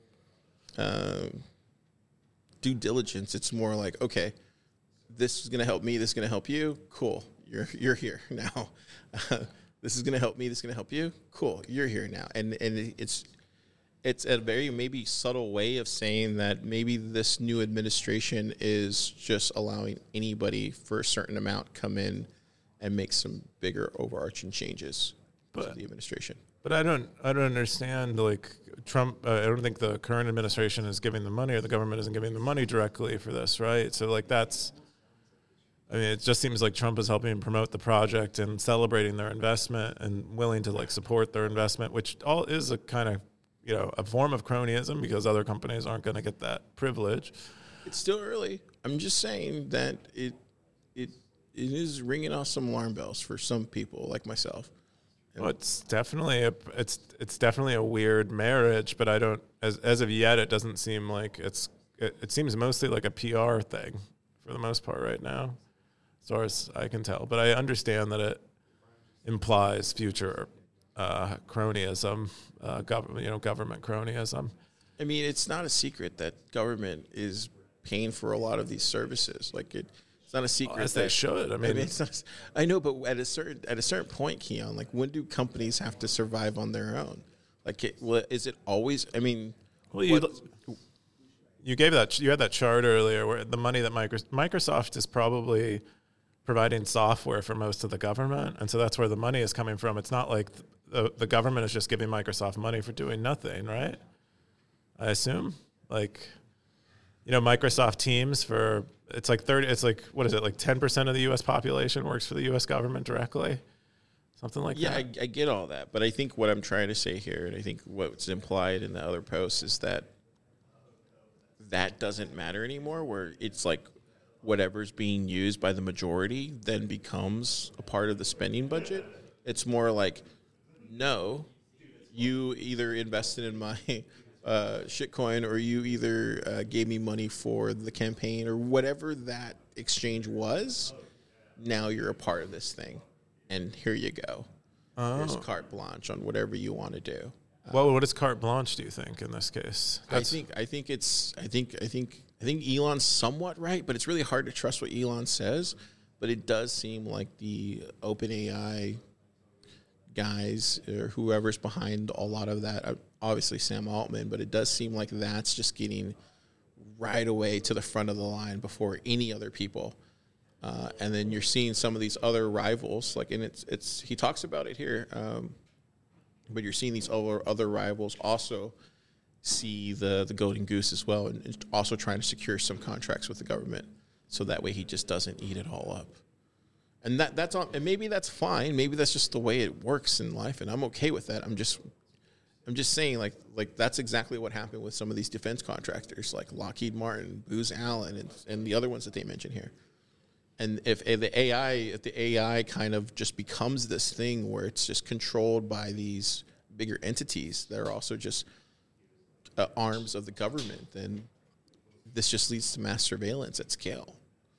uh, due diligence. It's more like, okay, this is going to help me. This is going to help you. Cool. You're you're here now. Uh, this is going to help me. This is going to help you. Cool. You're here now. And and it's it's a very maybe subtle way of saying that maybe this new administration is just allowing anybody for a certain amount come in and make some bigger overarching changes but, to the administration. But I don't I don't understand, like Trump, uh, I don't think the current administration is giving the money, or the government isn't giving the money directly for this, right? So like that's, I mean, it just seems like Trump is helping promote the project and celebrating their investment and willing to like support their investment, which all is a kind of, you know, a form of cronyism, because other companies aren't going to get that privilege. It's still early. I'm just saying that it it it is ringing off some alarm bells for some people like myself. Well, it's definitely a it's it's definitely a weird marriage, but I don't as as of yet it doesn't seem like it's it, it seems mostly like a P R thing for the most part right now, as far as I can tell. But I understand that it implies future uh, cronyism, uh, government you know government cronyism. I mean, it's not a secret that government is paying for a lot of these services. Like it. It's not a secret. Well, as that, they should. I mean, I, mean it's not, I know, but at a certain at a certain point, Keon, like when do companies have to survive on their own? Like, it, well, is it always? I mean, well, you what, you gave that you had that chart earlier where the money that Microsoft is probably providing software for most of the government, and so that's where the money is coming from. It's not like the the government is just giving Microsoft money for doing nothing, right? I assume, like, you know, Microsoft Teams for. It's like thirty. It's like what is it? Like ten percent of the U S population works for the U S government directly, something like yeah, that. Yeah, I, I get all that, but I think what I'm trying to say here, and I think what's implied in the other posts, is that that doesn't matter anymore. Where it's like whatever's being used by the majority then becomes a part of the spending budget. It's more like, no, you either invested in my. Uh, shitcoin, or you either uh, gave me money for the campaign, or whatever that exchange was. Now you're a part of this thing, and here you go. There's Oh. carte blanche on whatever you want to do. Well, what is carte blanche? Do you think in this case? I think I think it's I think I think I think Elon's somewhat right, but it's really hard to trust what Elon says. But it does seem like the OpenAI guys or whoever's behind a lot of that, uh, obviously Sam Altman, but it does seem like that's just getting right away to the front of the line before any other people. Uh, and then you're seeing some of these other rivals, like, and it's it's he talks about it here, um, but you're seeing these other other rivals also see the the golden goose as well, and, and also trying to secure some contracts with the government, so that way he just doesn't eat it all up. And that that's on, and maybe that's fine. Maybe that's just the way it works in life, and I'm okay with that. I'm just I'm just saying, like like that's exactly what happened with some of these defense contractors, like Lockheed Martin, Booz Allen, and and the other ones that they mentioned here. And if the A I, if the A I kind of just becomes this thing where it's just controlled by these bigger entities that are also just uh, arms of the government, then this just leads to mass surveillance at scale.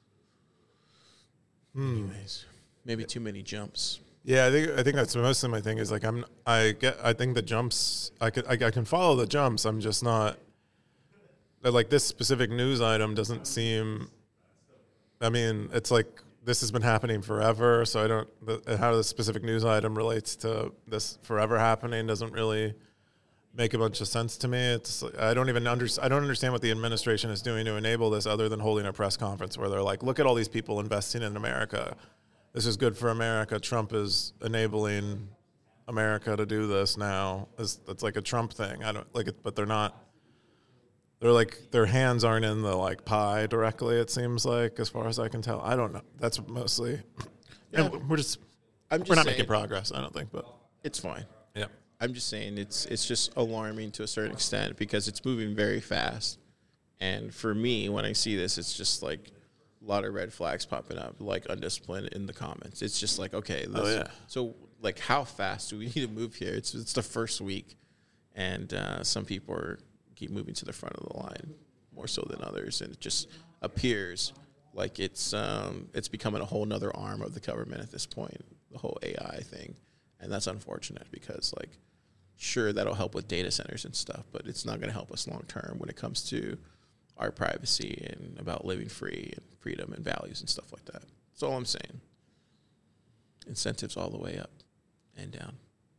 Hmm. Anyways, maybe too many jumps. Yeah, I think I think that's mostly my thing. Is like I'm I get I think the jumps I could I, I can follow the jumps. I'm just not like this specific news item doesn't seem. I mean, it's like this has been happening forever, so I don't. The, how the specific news item relates to this forever happening doesn't really make a bunch of sense to me. It's I don't even under, I don't understand what the administration is doing to enable this, other than holding a press conference where they're like, "Look at all these people investing in America. This is good for America. Trump is enabling America to do this now." It's, it's like a Trump thing. I don't like it, but they're not. They're like their hands aren't in the like pie directly. It seems like, as far as I can tell, I don't know. That's mostly, Yeah. and we're just, I'm just we're not saying, making progress. I don't think, but it's fine. yeah, I'm just saying it's it's just alarming to a certain extent because it's moving very fast. And for me, when I see this, it's just like a lot of red flags popping up, like undisciplined in the comments. It's just like, okay, this, Oh, yeah. so like how fast do we need to move here? It's it's the first week, and uh, some people are keep moving to the front of the line more so than others, and it just appears like it's um, it's becoming a whole nother arm of the government at this point, the whole A I thing, and that's unfortunate because, like, sure, that'll help with data centers and stuff, but it's not going to help us long term when it comes to our privacy and about living free and freedom and values and stuff like that. That's all I'm saying. Incentives all the way up and down.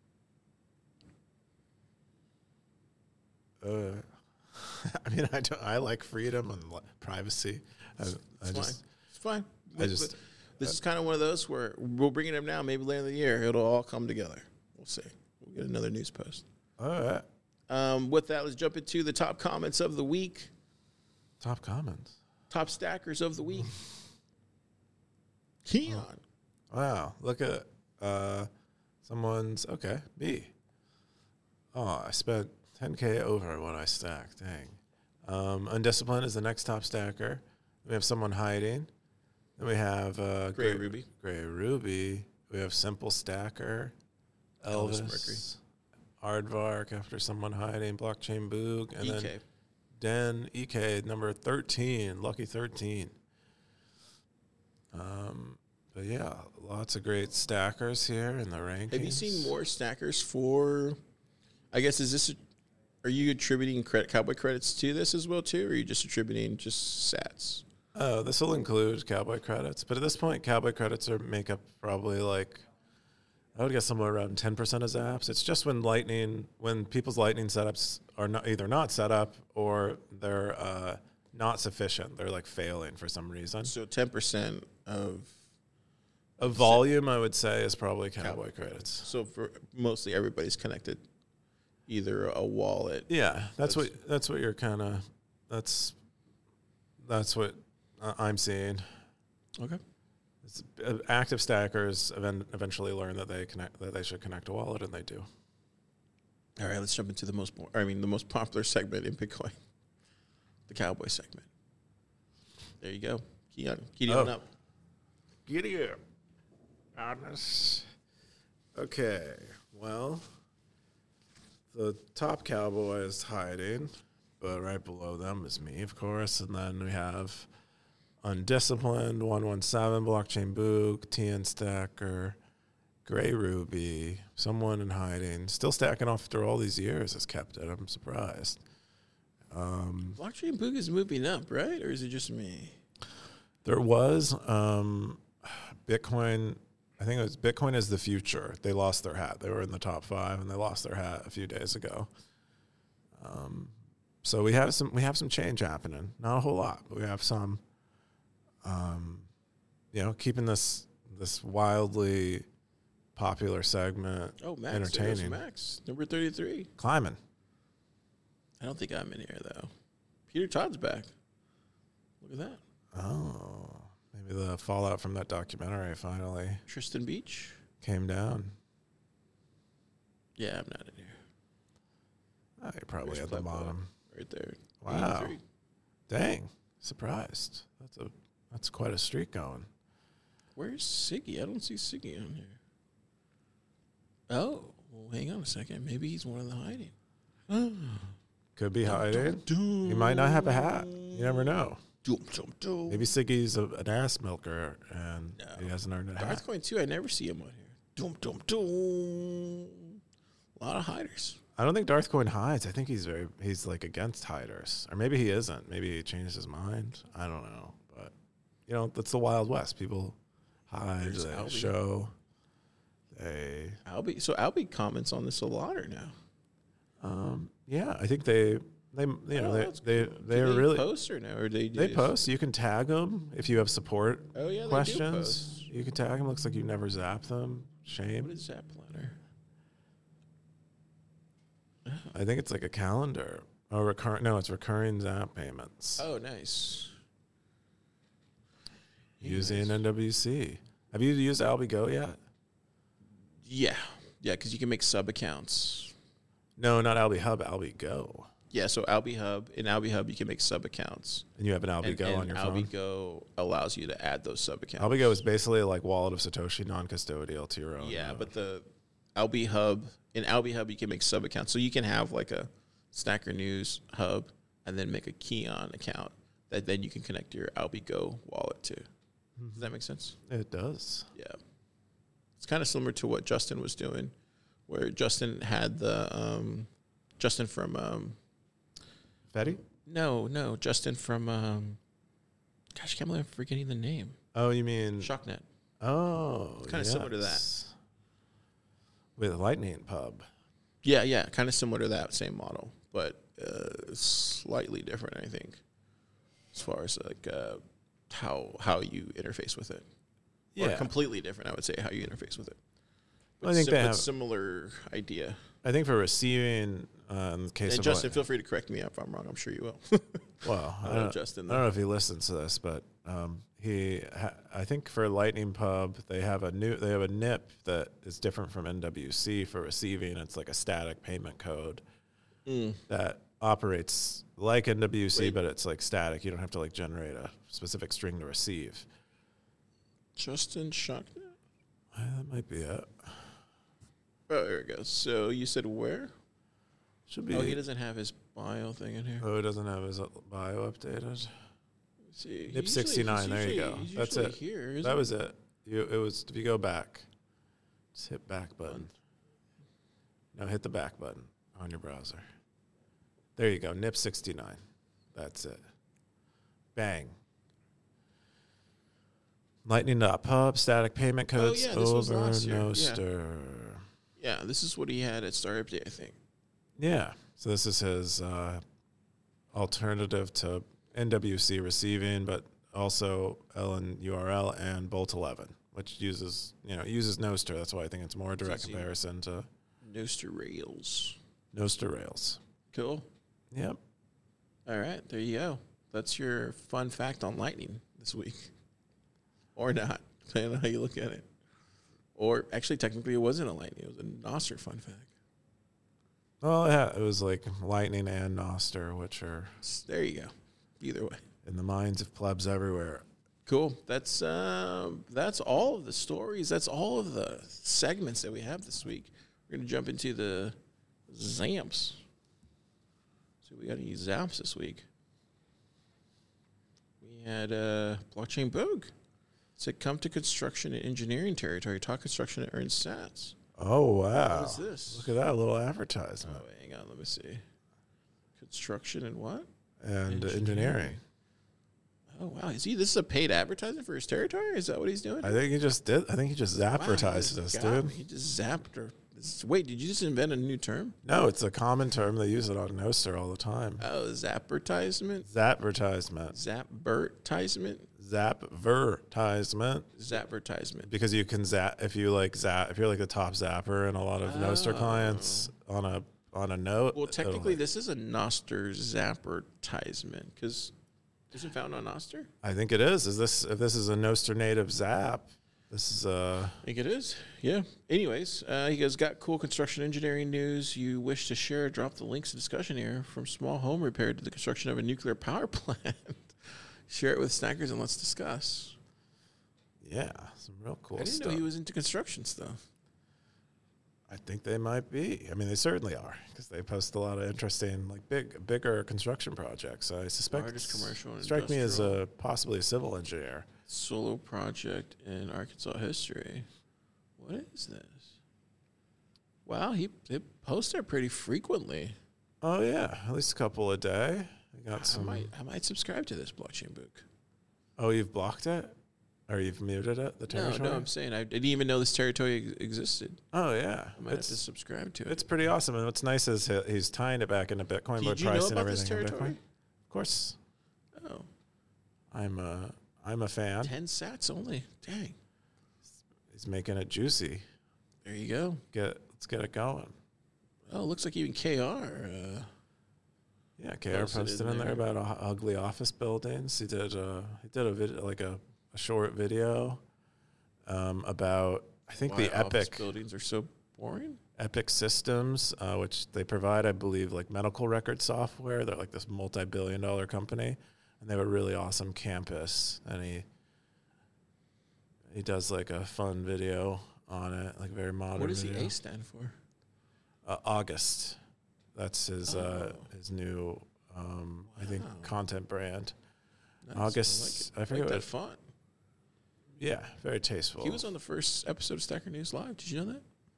Uh, I mean, I don't, I like freedom and li- privacy. I, I It's just, fine. It's fine. I just- But this is kind of one of those where we'll bring it up now. Maybe later in the year, it'll all come together. We'll see. We'll get another news post. all right. Um, with that, let's jump into the top comments of the week. Top comments. Top stackers of the week. Keon. Wow, look at uh, someone's okay. Me. Oh, I spent ten K over what I stacked. Dang. Um, Undisciplined is the next top stacker. We have someone hiding. Then we have uh, Gray Ruby. Gray Ruby. We have Simple Stacker. Elvis Elvis. Aardvark after someone hiding. Blockchain Boog. And E K. then Den E K number thirteen. Lucky thirteen. Um, but yeah, lots of great stackers here in the rankings. Have you seen more stackers for, I guess, is this, a, are you attributing credit, cowboy credits to this as well, too? Or are you just attributing just sats? Oh, this will include cowboy credits, but at this point, cowboy credits are make up probably like, I would guess somewhere around ten percent of Zaps. It's just when Lightning, when people's Lightning setups are not either not set up or they're uh, not sufficient. They're like failing for some reason. So ten percent of, A volume, I would say, is probably cowboy credits. so for mostly everybody's connected, either a wallet. Yeah, that's, That's- what that's what you're kind of that's that's what uh, I'm seeing. Okay. It's, uh, active stackers event, eventually learn that they connect that they should connect a wallet, and they do. All right, let's jump into the most, I mean, the most popular segment in Bitcoin, the cowboy segment. There you go. Keon, keep it Oh. up. Giddy up, Madness. Okay, well, the top cowboy is hiding, but right below them is me, of course, and then we have Undisciplined, one one seven, Blockchain Boog, T N Stacker, Gray Ruby, someone in hiding, still stacking off after all these years has kept it. I'm surprised. Um, Blockchain Boog is moving up, right? Or is it just me? there was um, Bitcoin. I think it was Bitcoin is the future. They lost their hat. They were in the top five, and they lost their hat a few days ago. Um, so we have some we have some change happening. Not a whole lot, but we have some. Um, you know, keeping this this wildly popular segment Oh, Max. There goes entertaining. Max, number thirty-three. Climbing. I don't think I'm in here, though. Peter Todd's back. Look at that. Oh, maybe the fallout from that documentary finally Tristan Beach. came down. Yeah, I'm not in here. Oh, you're probably There's at the Plebbo bottom. Right there. Wow. eighty-three. Dang, surprised. That's a that's quite a streak going. Where's Siggy? I don't see Siggy on here. Oh, well, hang on a second. Maybe he's one of the hiding. Could be hiding. He might not have a hat. You never know. Maybe Siggy's a, an ass milker and No. he hasn't earned a hat. Darthcoin too. I never see him on here. Dum dum dum. A lot of hiders. I don't think Darthcoin hides. I think he's very he's like against hiders, or maybe he isn't. Maybe he changed his mind. I don't know, but you know that's the Wild West. People hide, There's they Albie. show, they. Albie. So Albie comments on this a lot or now? Um, yeah, I think they they you know Oh, they that's they cool. they're Do they really post or no? Or they they just- post. You can tag them if you have support Oh yeah, they do questions. post. You can tag them. Looks like you never zap them. Shame. What is that planner? I think it's like a calendar. Oh, recurring. No, it's recurring Zap payments Oh, nice. using N W C. Have you used AlbiGo yet? Yeah, yeah, because you can make sub accounts. No, not AlbiHub, AlbiGo. Yeah, so AlbiHub in AlbiHub you can make sub accounts. And you have an And, AlbiGo and on your phone. AlbiGo allows you to add those sub accounts. AlbiGo is basically like wallet of Satoshi, non-custodial to your own. Yeah, node. but the AlbiHub in AlbiHub you can make sub accounts. So you can have like a Stacker News hub and then make a Keyon account that then you can connect your AlbiGo wallet to. Does that make sense? It does. Yeah. It's kind of similar to what Justin was doing, where Justin had the um, Justin from um, Fetty? no, no, Justin from um, gosh, I can't believe I'm forgetting the name. Oh, you mean Shocknet. Oh, Kinda similar to that. yes. With Lightning Pub. Yeah, yeah, kind of similar to that same model, but uh, slightly different, I think, as far as like uh, how how you interface with it. Or Yeah. completely different, I would say, how you interface with it. But I think sim- they but have- similar idea. I think for receiving, uh, in the case And of Justin, Light- feel free to correct me if I'm wrong. I'm sure you will. well, I I know don't, Justin, I don't know if he listens to this, but um, he, ha- I think for Lightning Pub, they have a new, they have a N I P that is different from N W C for receiving. It's like a static payment code Mm. that operates like N W C, Wait. but it's like static. You don't have to like generate a specific string to receive. Justin Shocknet? Uh, that might be it. Oh, there it goes. So you said where? Should be. Oh, he doesn't have his bio thing in here. Oh, it doesn't have his bio updated. Let's see. N I P Usually- sixty-nine. he's There you usually- go. he's That's usually it. Here, isn't That he? was it. You, it was. If you go back, just hit back button. No, hit the back button on your browser. There you go. N I P sixty-nine. That's it. Bang. Lightning.pub, static payment Oh, codes yeah, this was over last year. Yeah. Noster. Yeah, this is what he had at Star Update, I think. Yeah. So this is his uh, alternative to N W C receiving, but also L N U R L and Bolt eleven, which uses you know uses Noster. That's why I think it's more direct Easy. comparison to Noster Rails. Noster Rails. Cool. Yep. All right, there you go. That's your fun fact on Lightning this week. Or not, depending on how you look at it. Or actually, technically, it wasn't a Lightning. It was a Nostr fun fact. Well, yeah, it was like Lightning and Noster, which are S- There you go. Either way. in the minds of plebs everywhere. Cool. That's um, that's all of the stories. That's all of the segments that we have this week. We're gonna jump into the Zamps. So we got any Zamps this week? We had uh, Blockchain Boog. said, come to construction and engineering territory. Talk construction and earn sats. Oh, wow. What is this? Look at that little advertisement. Oh, hang on. Let me see. Construction and what? And Engineering. engineering. Oh, wow. Is he? This is a paid advertisement for his territory? Is that what he's doing? I think he just did. I think he just Wow, advertised he us, got dude. me. He just zapped her. This is- wait, did you just invent a new term? No, it's a common term. They use it on Noster all the time. Oh, zappertisement? Zapvertisement. Zappertisement? Zapvertisement. Zappertisement. Because you can zap if you like zap if you're like the top zapper and a lot of Noster clients on a on a note. Well, it'll, technically, like- this is a Noster zappertisement because is it found on Noster? I think it is. Is this if this is a Noster native zap? This is uh I think it is. Yeah. Anyways, uh, you guys got cool construction engineering news you wish to share. Drop the links to discussion here from small home repair to the construction of a nuclear power plant. Share it with Snackers and let's discuss. yeah, some real cool I didn't stuff. know he was into construction stuff. I think they might be. I mean, they certainly are because they post a lot of interesting, like big, bigger construction projects. I suspect Largest commercial and strike me as industrial. a possibly a civil engineer. Solo project in Arkansas history. What is this? Wow, he they post there pretty frequently. Oh yeah, at least a couple a day. I got I some. might I might subscribe to this blockchain book. Oh, you've blocked it, or you've muted it? The No, territory. no, I'm saying I didn't even know this territory ex- existed. Oh yeah, I might have it's to subscribe to it. it's pretty awesome. And what's nice is he- he's tying it back into Bitcoin, Did but you know pricing about this everything in territory? Bitcoin. Of course, Oh, I'm a I'm a fan. ten sats only. Dang. He's making it juicy. There you go. Get let's get it going. Oh, looks like even K R. Uh, Yeah, K R Posted in posted in there there. about uh, ugly office buildings. He did uh he did a video like a, a short video um, about I think why the office Epic buildings are so boring. Epic Systems, uh, which they provide, I believe, like medical record software. They're like this multi-billion dollar company, and they have a really awesome campus. And he he does like a fun video on it, like very modern. What does the video. A stand for? Uh, August. That's his uh, Oh. his new, um, I think, Wow. content brand. Nice. August- I, I like it. forget like that what- font. Yeah, very tasteful. He was on the first episode of Stacker News Live. Did you know that?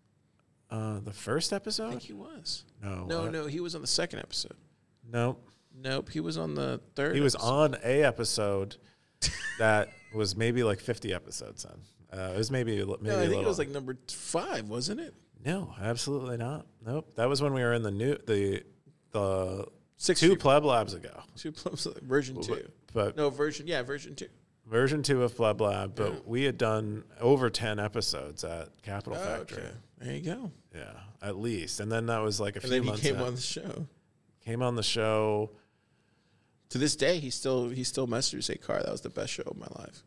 uh, the first I episode. think he was. No, No, I- no, he was on the second episode. no. Nope, he was on the third. He was episode. on a episode that was maybe like fifty episodes in. Uh, it was maybe maybe No, I a think little. it was like number t- five, wasn't it? no, absolutely not. Nope. That was when we were in the new the the Six two feet- Pleb Labs ago. two plus version two. But No, version yeah, version two. version two of Pleb Lab, but Yeah. we had done over ten episodes at Capital Oh, Factory. okay. There you go. Yeah, at least. And then that was like a And few then he months came out. on the show. Came on the show. To this day, he still he still messages say, "Car, that was the best show of my life."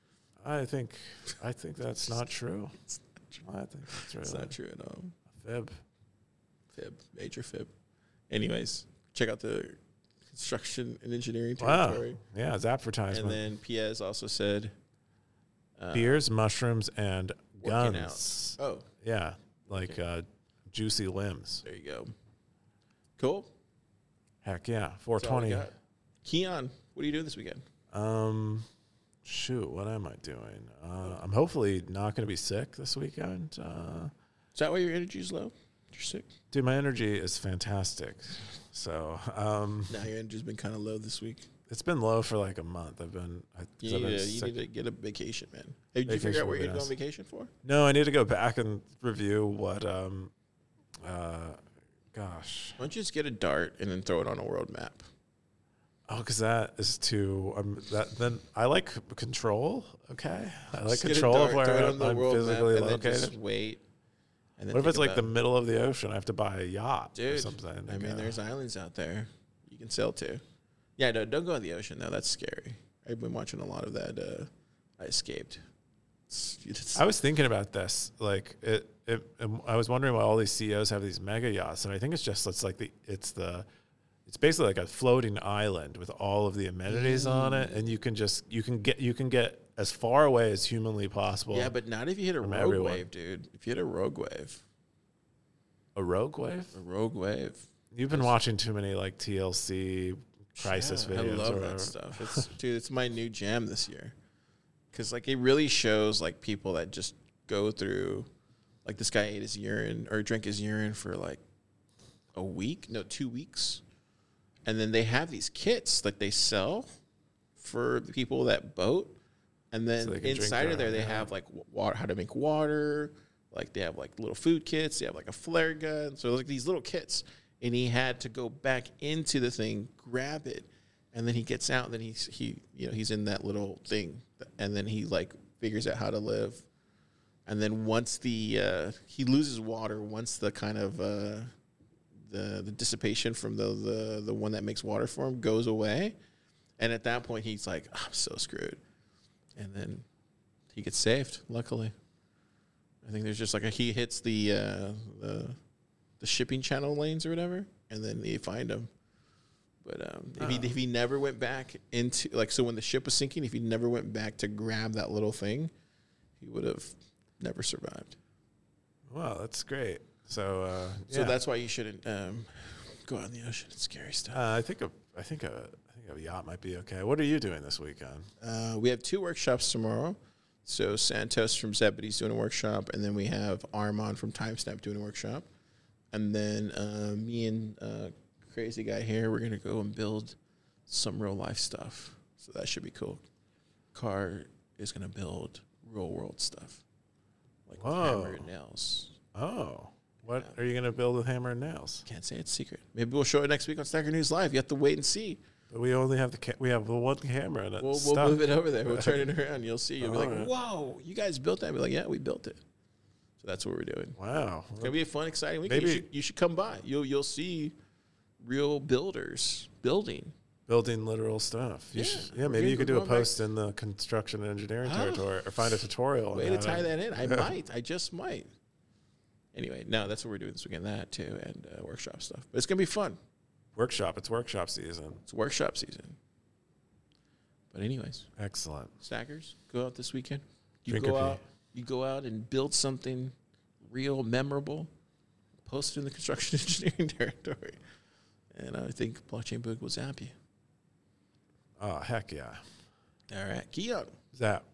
I think I think that's not true. I think that's really It's not true at all. fib. Fib, major fib. Anyways, check out the construction and engineering Wow. territory. Yeah, it's advertisement. And then Piez also said, uh, Beers, mushrooms, and working guns. out. Oh, Yeah, like uh, juicy limbs. there you go. Cool. Heck yeah, four That's all we twenty. got. Keon, what are you doing this weekend? Um, shoot, what am I doing? Uh, I'm hopefully not going to be sick this weekend. Uh, Is that why your energy's low? You're sick. dude, my energy is fantastic. So um, Now your energy's been kind of low this week. it's been low for like a month. I've been. I, 'cause You I've need, been to, you sick. need to get a vacation, man. Hey, did you Vacation figure out would where be you're going on nice. vacation for? No, I need to go back and review what. Um, uh, gosh, Why don't you just get a dart and then throw it on a world map? oh, because that is too. Um, that then I like control. Okay, I like Just get a control of dart, throw it where on the I'm world map, physically and then just located. wait. And then What if think it's like the about- middle of the ocean? I have to buy a yacht or Dude, something. I like mean, a- there's islands out there you can sail to. Yeah, no, don't go in the ocean though. That's scary. I've been watching a lot of that. Uh, I Escaped. It's, it's, I was thinking about this. Like it, it, um, I was wondering why all these C E Os have these mega yachts, and I think it's just it's like the it's the it's basically like a floating island with all of the amenities on it, and you can just you can get you can get as far away as humanly possible. yeah, but not if you hit a from rogue everyone. wave, dude. If you hit a rogue wave, a rogue wave. a rogue wave. You've been watching too many like T L C crisis Yeah, videos. I love or that whatever. stuff. It's dude, it's my new jam this year. because like it really shows like people that just go through, like this guy ate his urine or drank his urine for like a week, no, two weeks, and then they have these kits that they sell for the people that boat, and then So they can drink inside their of there own, they yeah. have like water, how to make water, like they have like little food kits, they have like a flare gun, so like these little kits, and he had to go back into the thing, grab it, and then he gets out, and then he's he you know he's in that little thing, and then he like figures out how to live, and then once the uh, he loses water, once the kind of uh, the the dissipation from the, the the one that makes water for him goes away, and at that point he's like, I'm so screwed, and then he gets saved. Luckily, I think there's just like a he hits the uh, the the shipping channel lanes or whatever, and then they find him. But um, if he if he never went back into like so when the ship was sinking, if he never went back to grab that little thing, he would have never survived. Wow, that's great. So, uh, So yeah. that's why you shouldn't um, go out in the ocean. It's scary stuff. Uh, I think a, I think a, I think a yacht might be okay. What are you doing this weekend? Uh, we have two workshops tomorrow. So Santos from Zebedee's doing a workshop, and then we have Armand from Timestamp doing a workshop, and then uh, me and uh, crazy guy here, we're gonna go and build some real life stuff. So that should be cool. Car is gonna build real world stuff, like with Whoa. hammer and nails. Oh, what Yeah. are you going to build with hammer and nails? Can't say it's secret. Maybe we'll show it next week on Stacker News Live. You have to wait and see. But we only have the ca- we have the one camera and it's We'll, we'll stuck. move it over there. We'll turn it around. You'll see. You'll be like, Alright. "Whoa, you guys built that?" I'll be like, "Yeah, we built it." So that's what we're doing. Wow, It's gonna be a fun, exciting weekend. Maybe- You should, you should come by. You'll you'll see real builders building. building literal stuff. You Yeah, should, yeah, we're maybe gonna you could go do a back- post in the construction and engineering Ah. territory, or find a tutorial. Way on to how tie that in. I might. I just might. Anyway, no, that's what we're doing this weekend. That too, and uh, workshop stuff. But it's gonna be fun. Workshop. It's workshop season. It's workshop season. But anyways, Excellent. Stackers, go out this weekend. You Drink go a pee. out. You go out and build something real, memorable. Post it in the construction engineering territory, and I think Blockchain Book will zap you. Oh heck yeah, All right, Keon. Zap.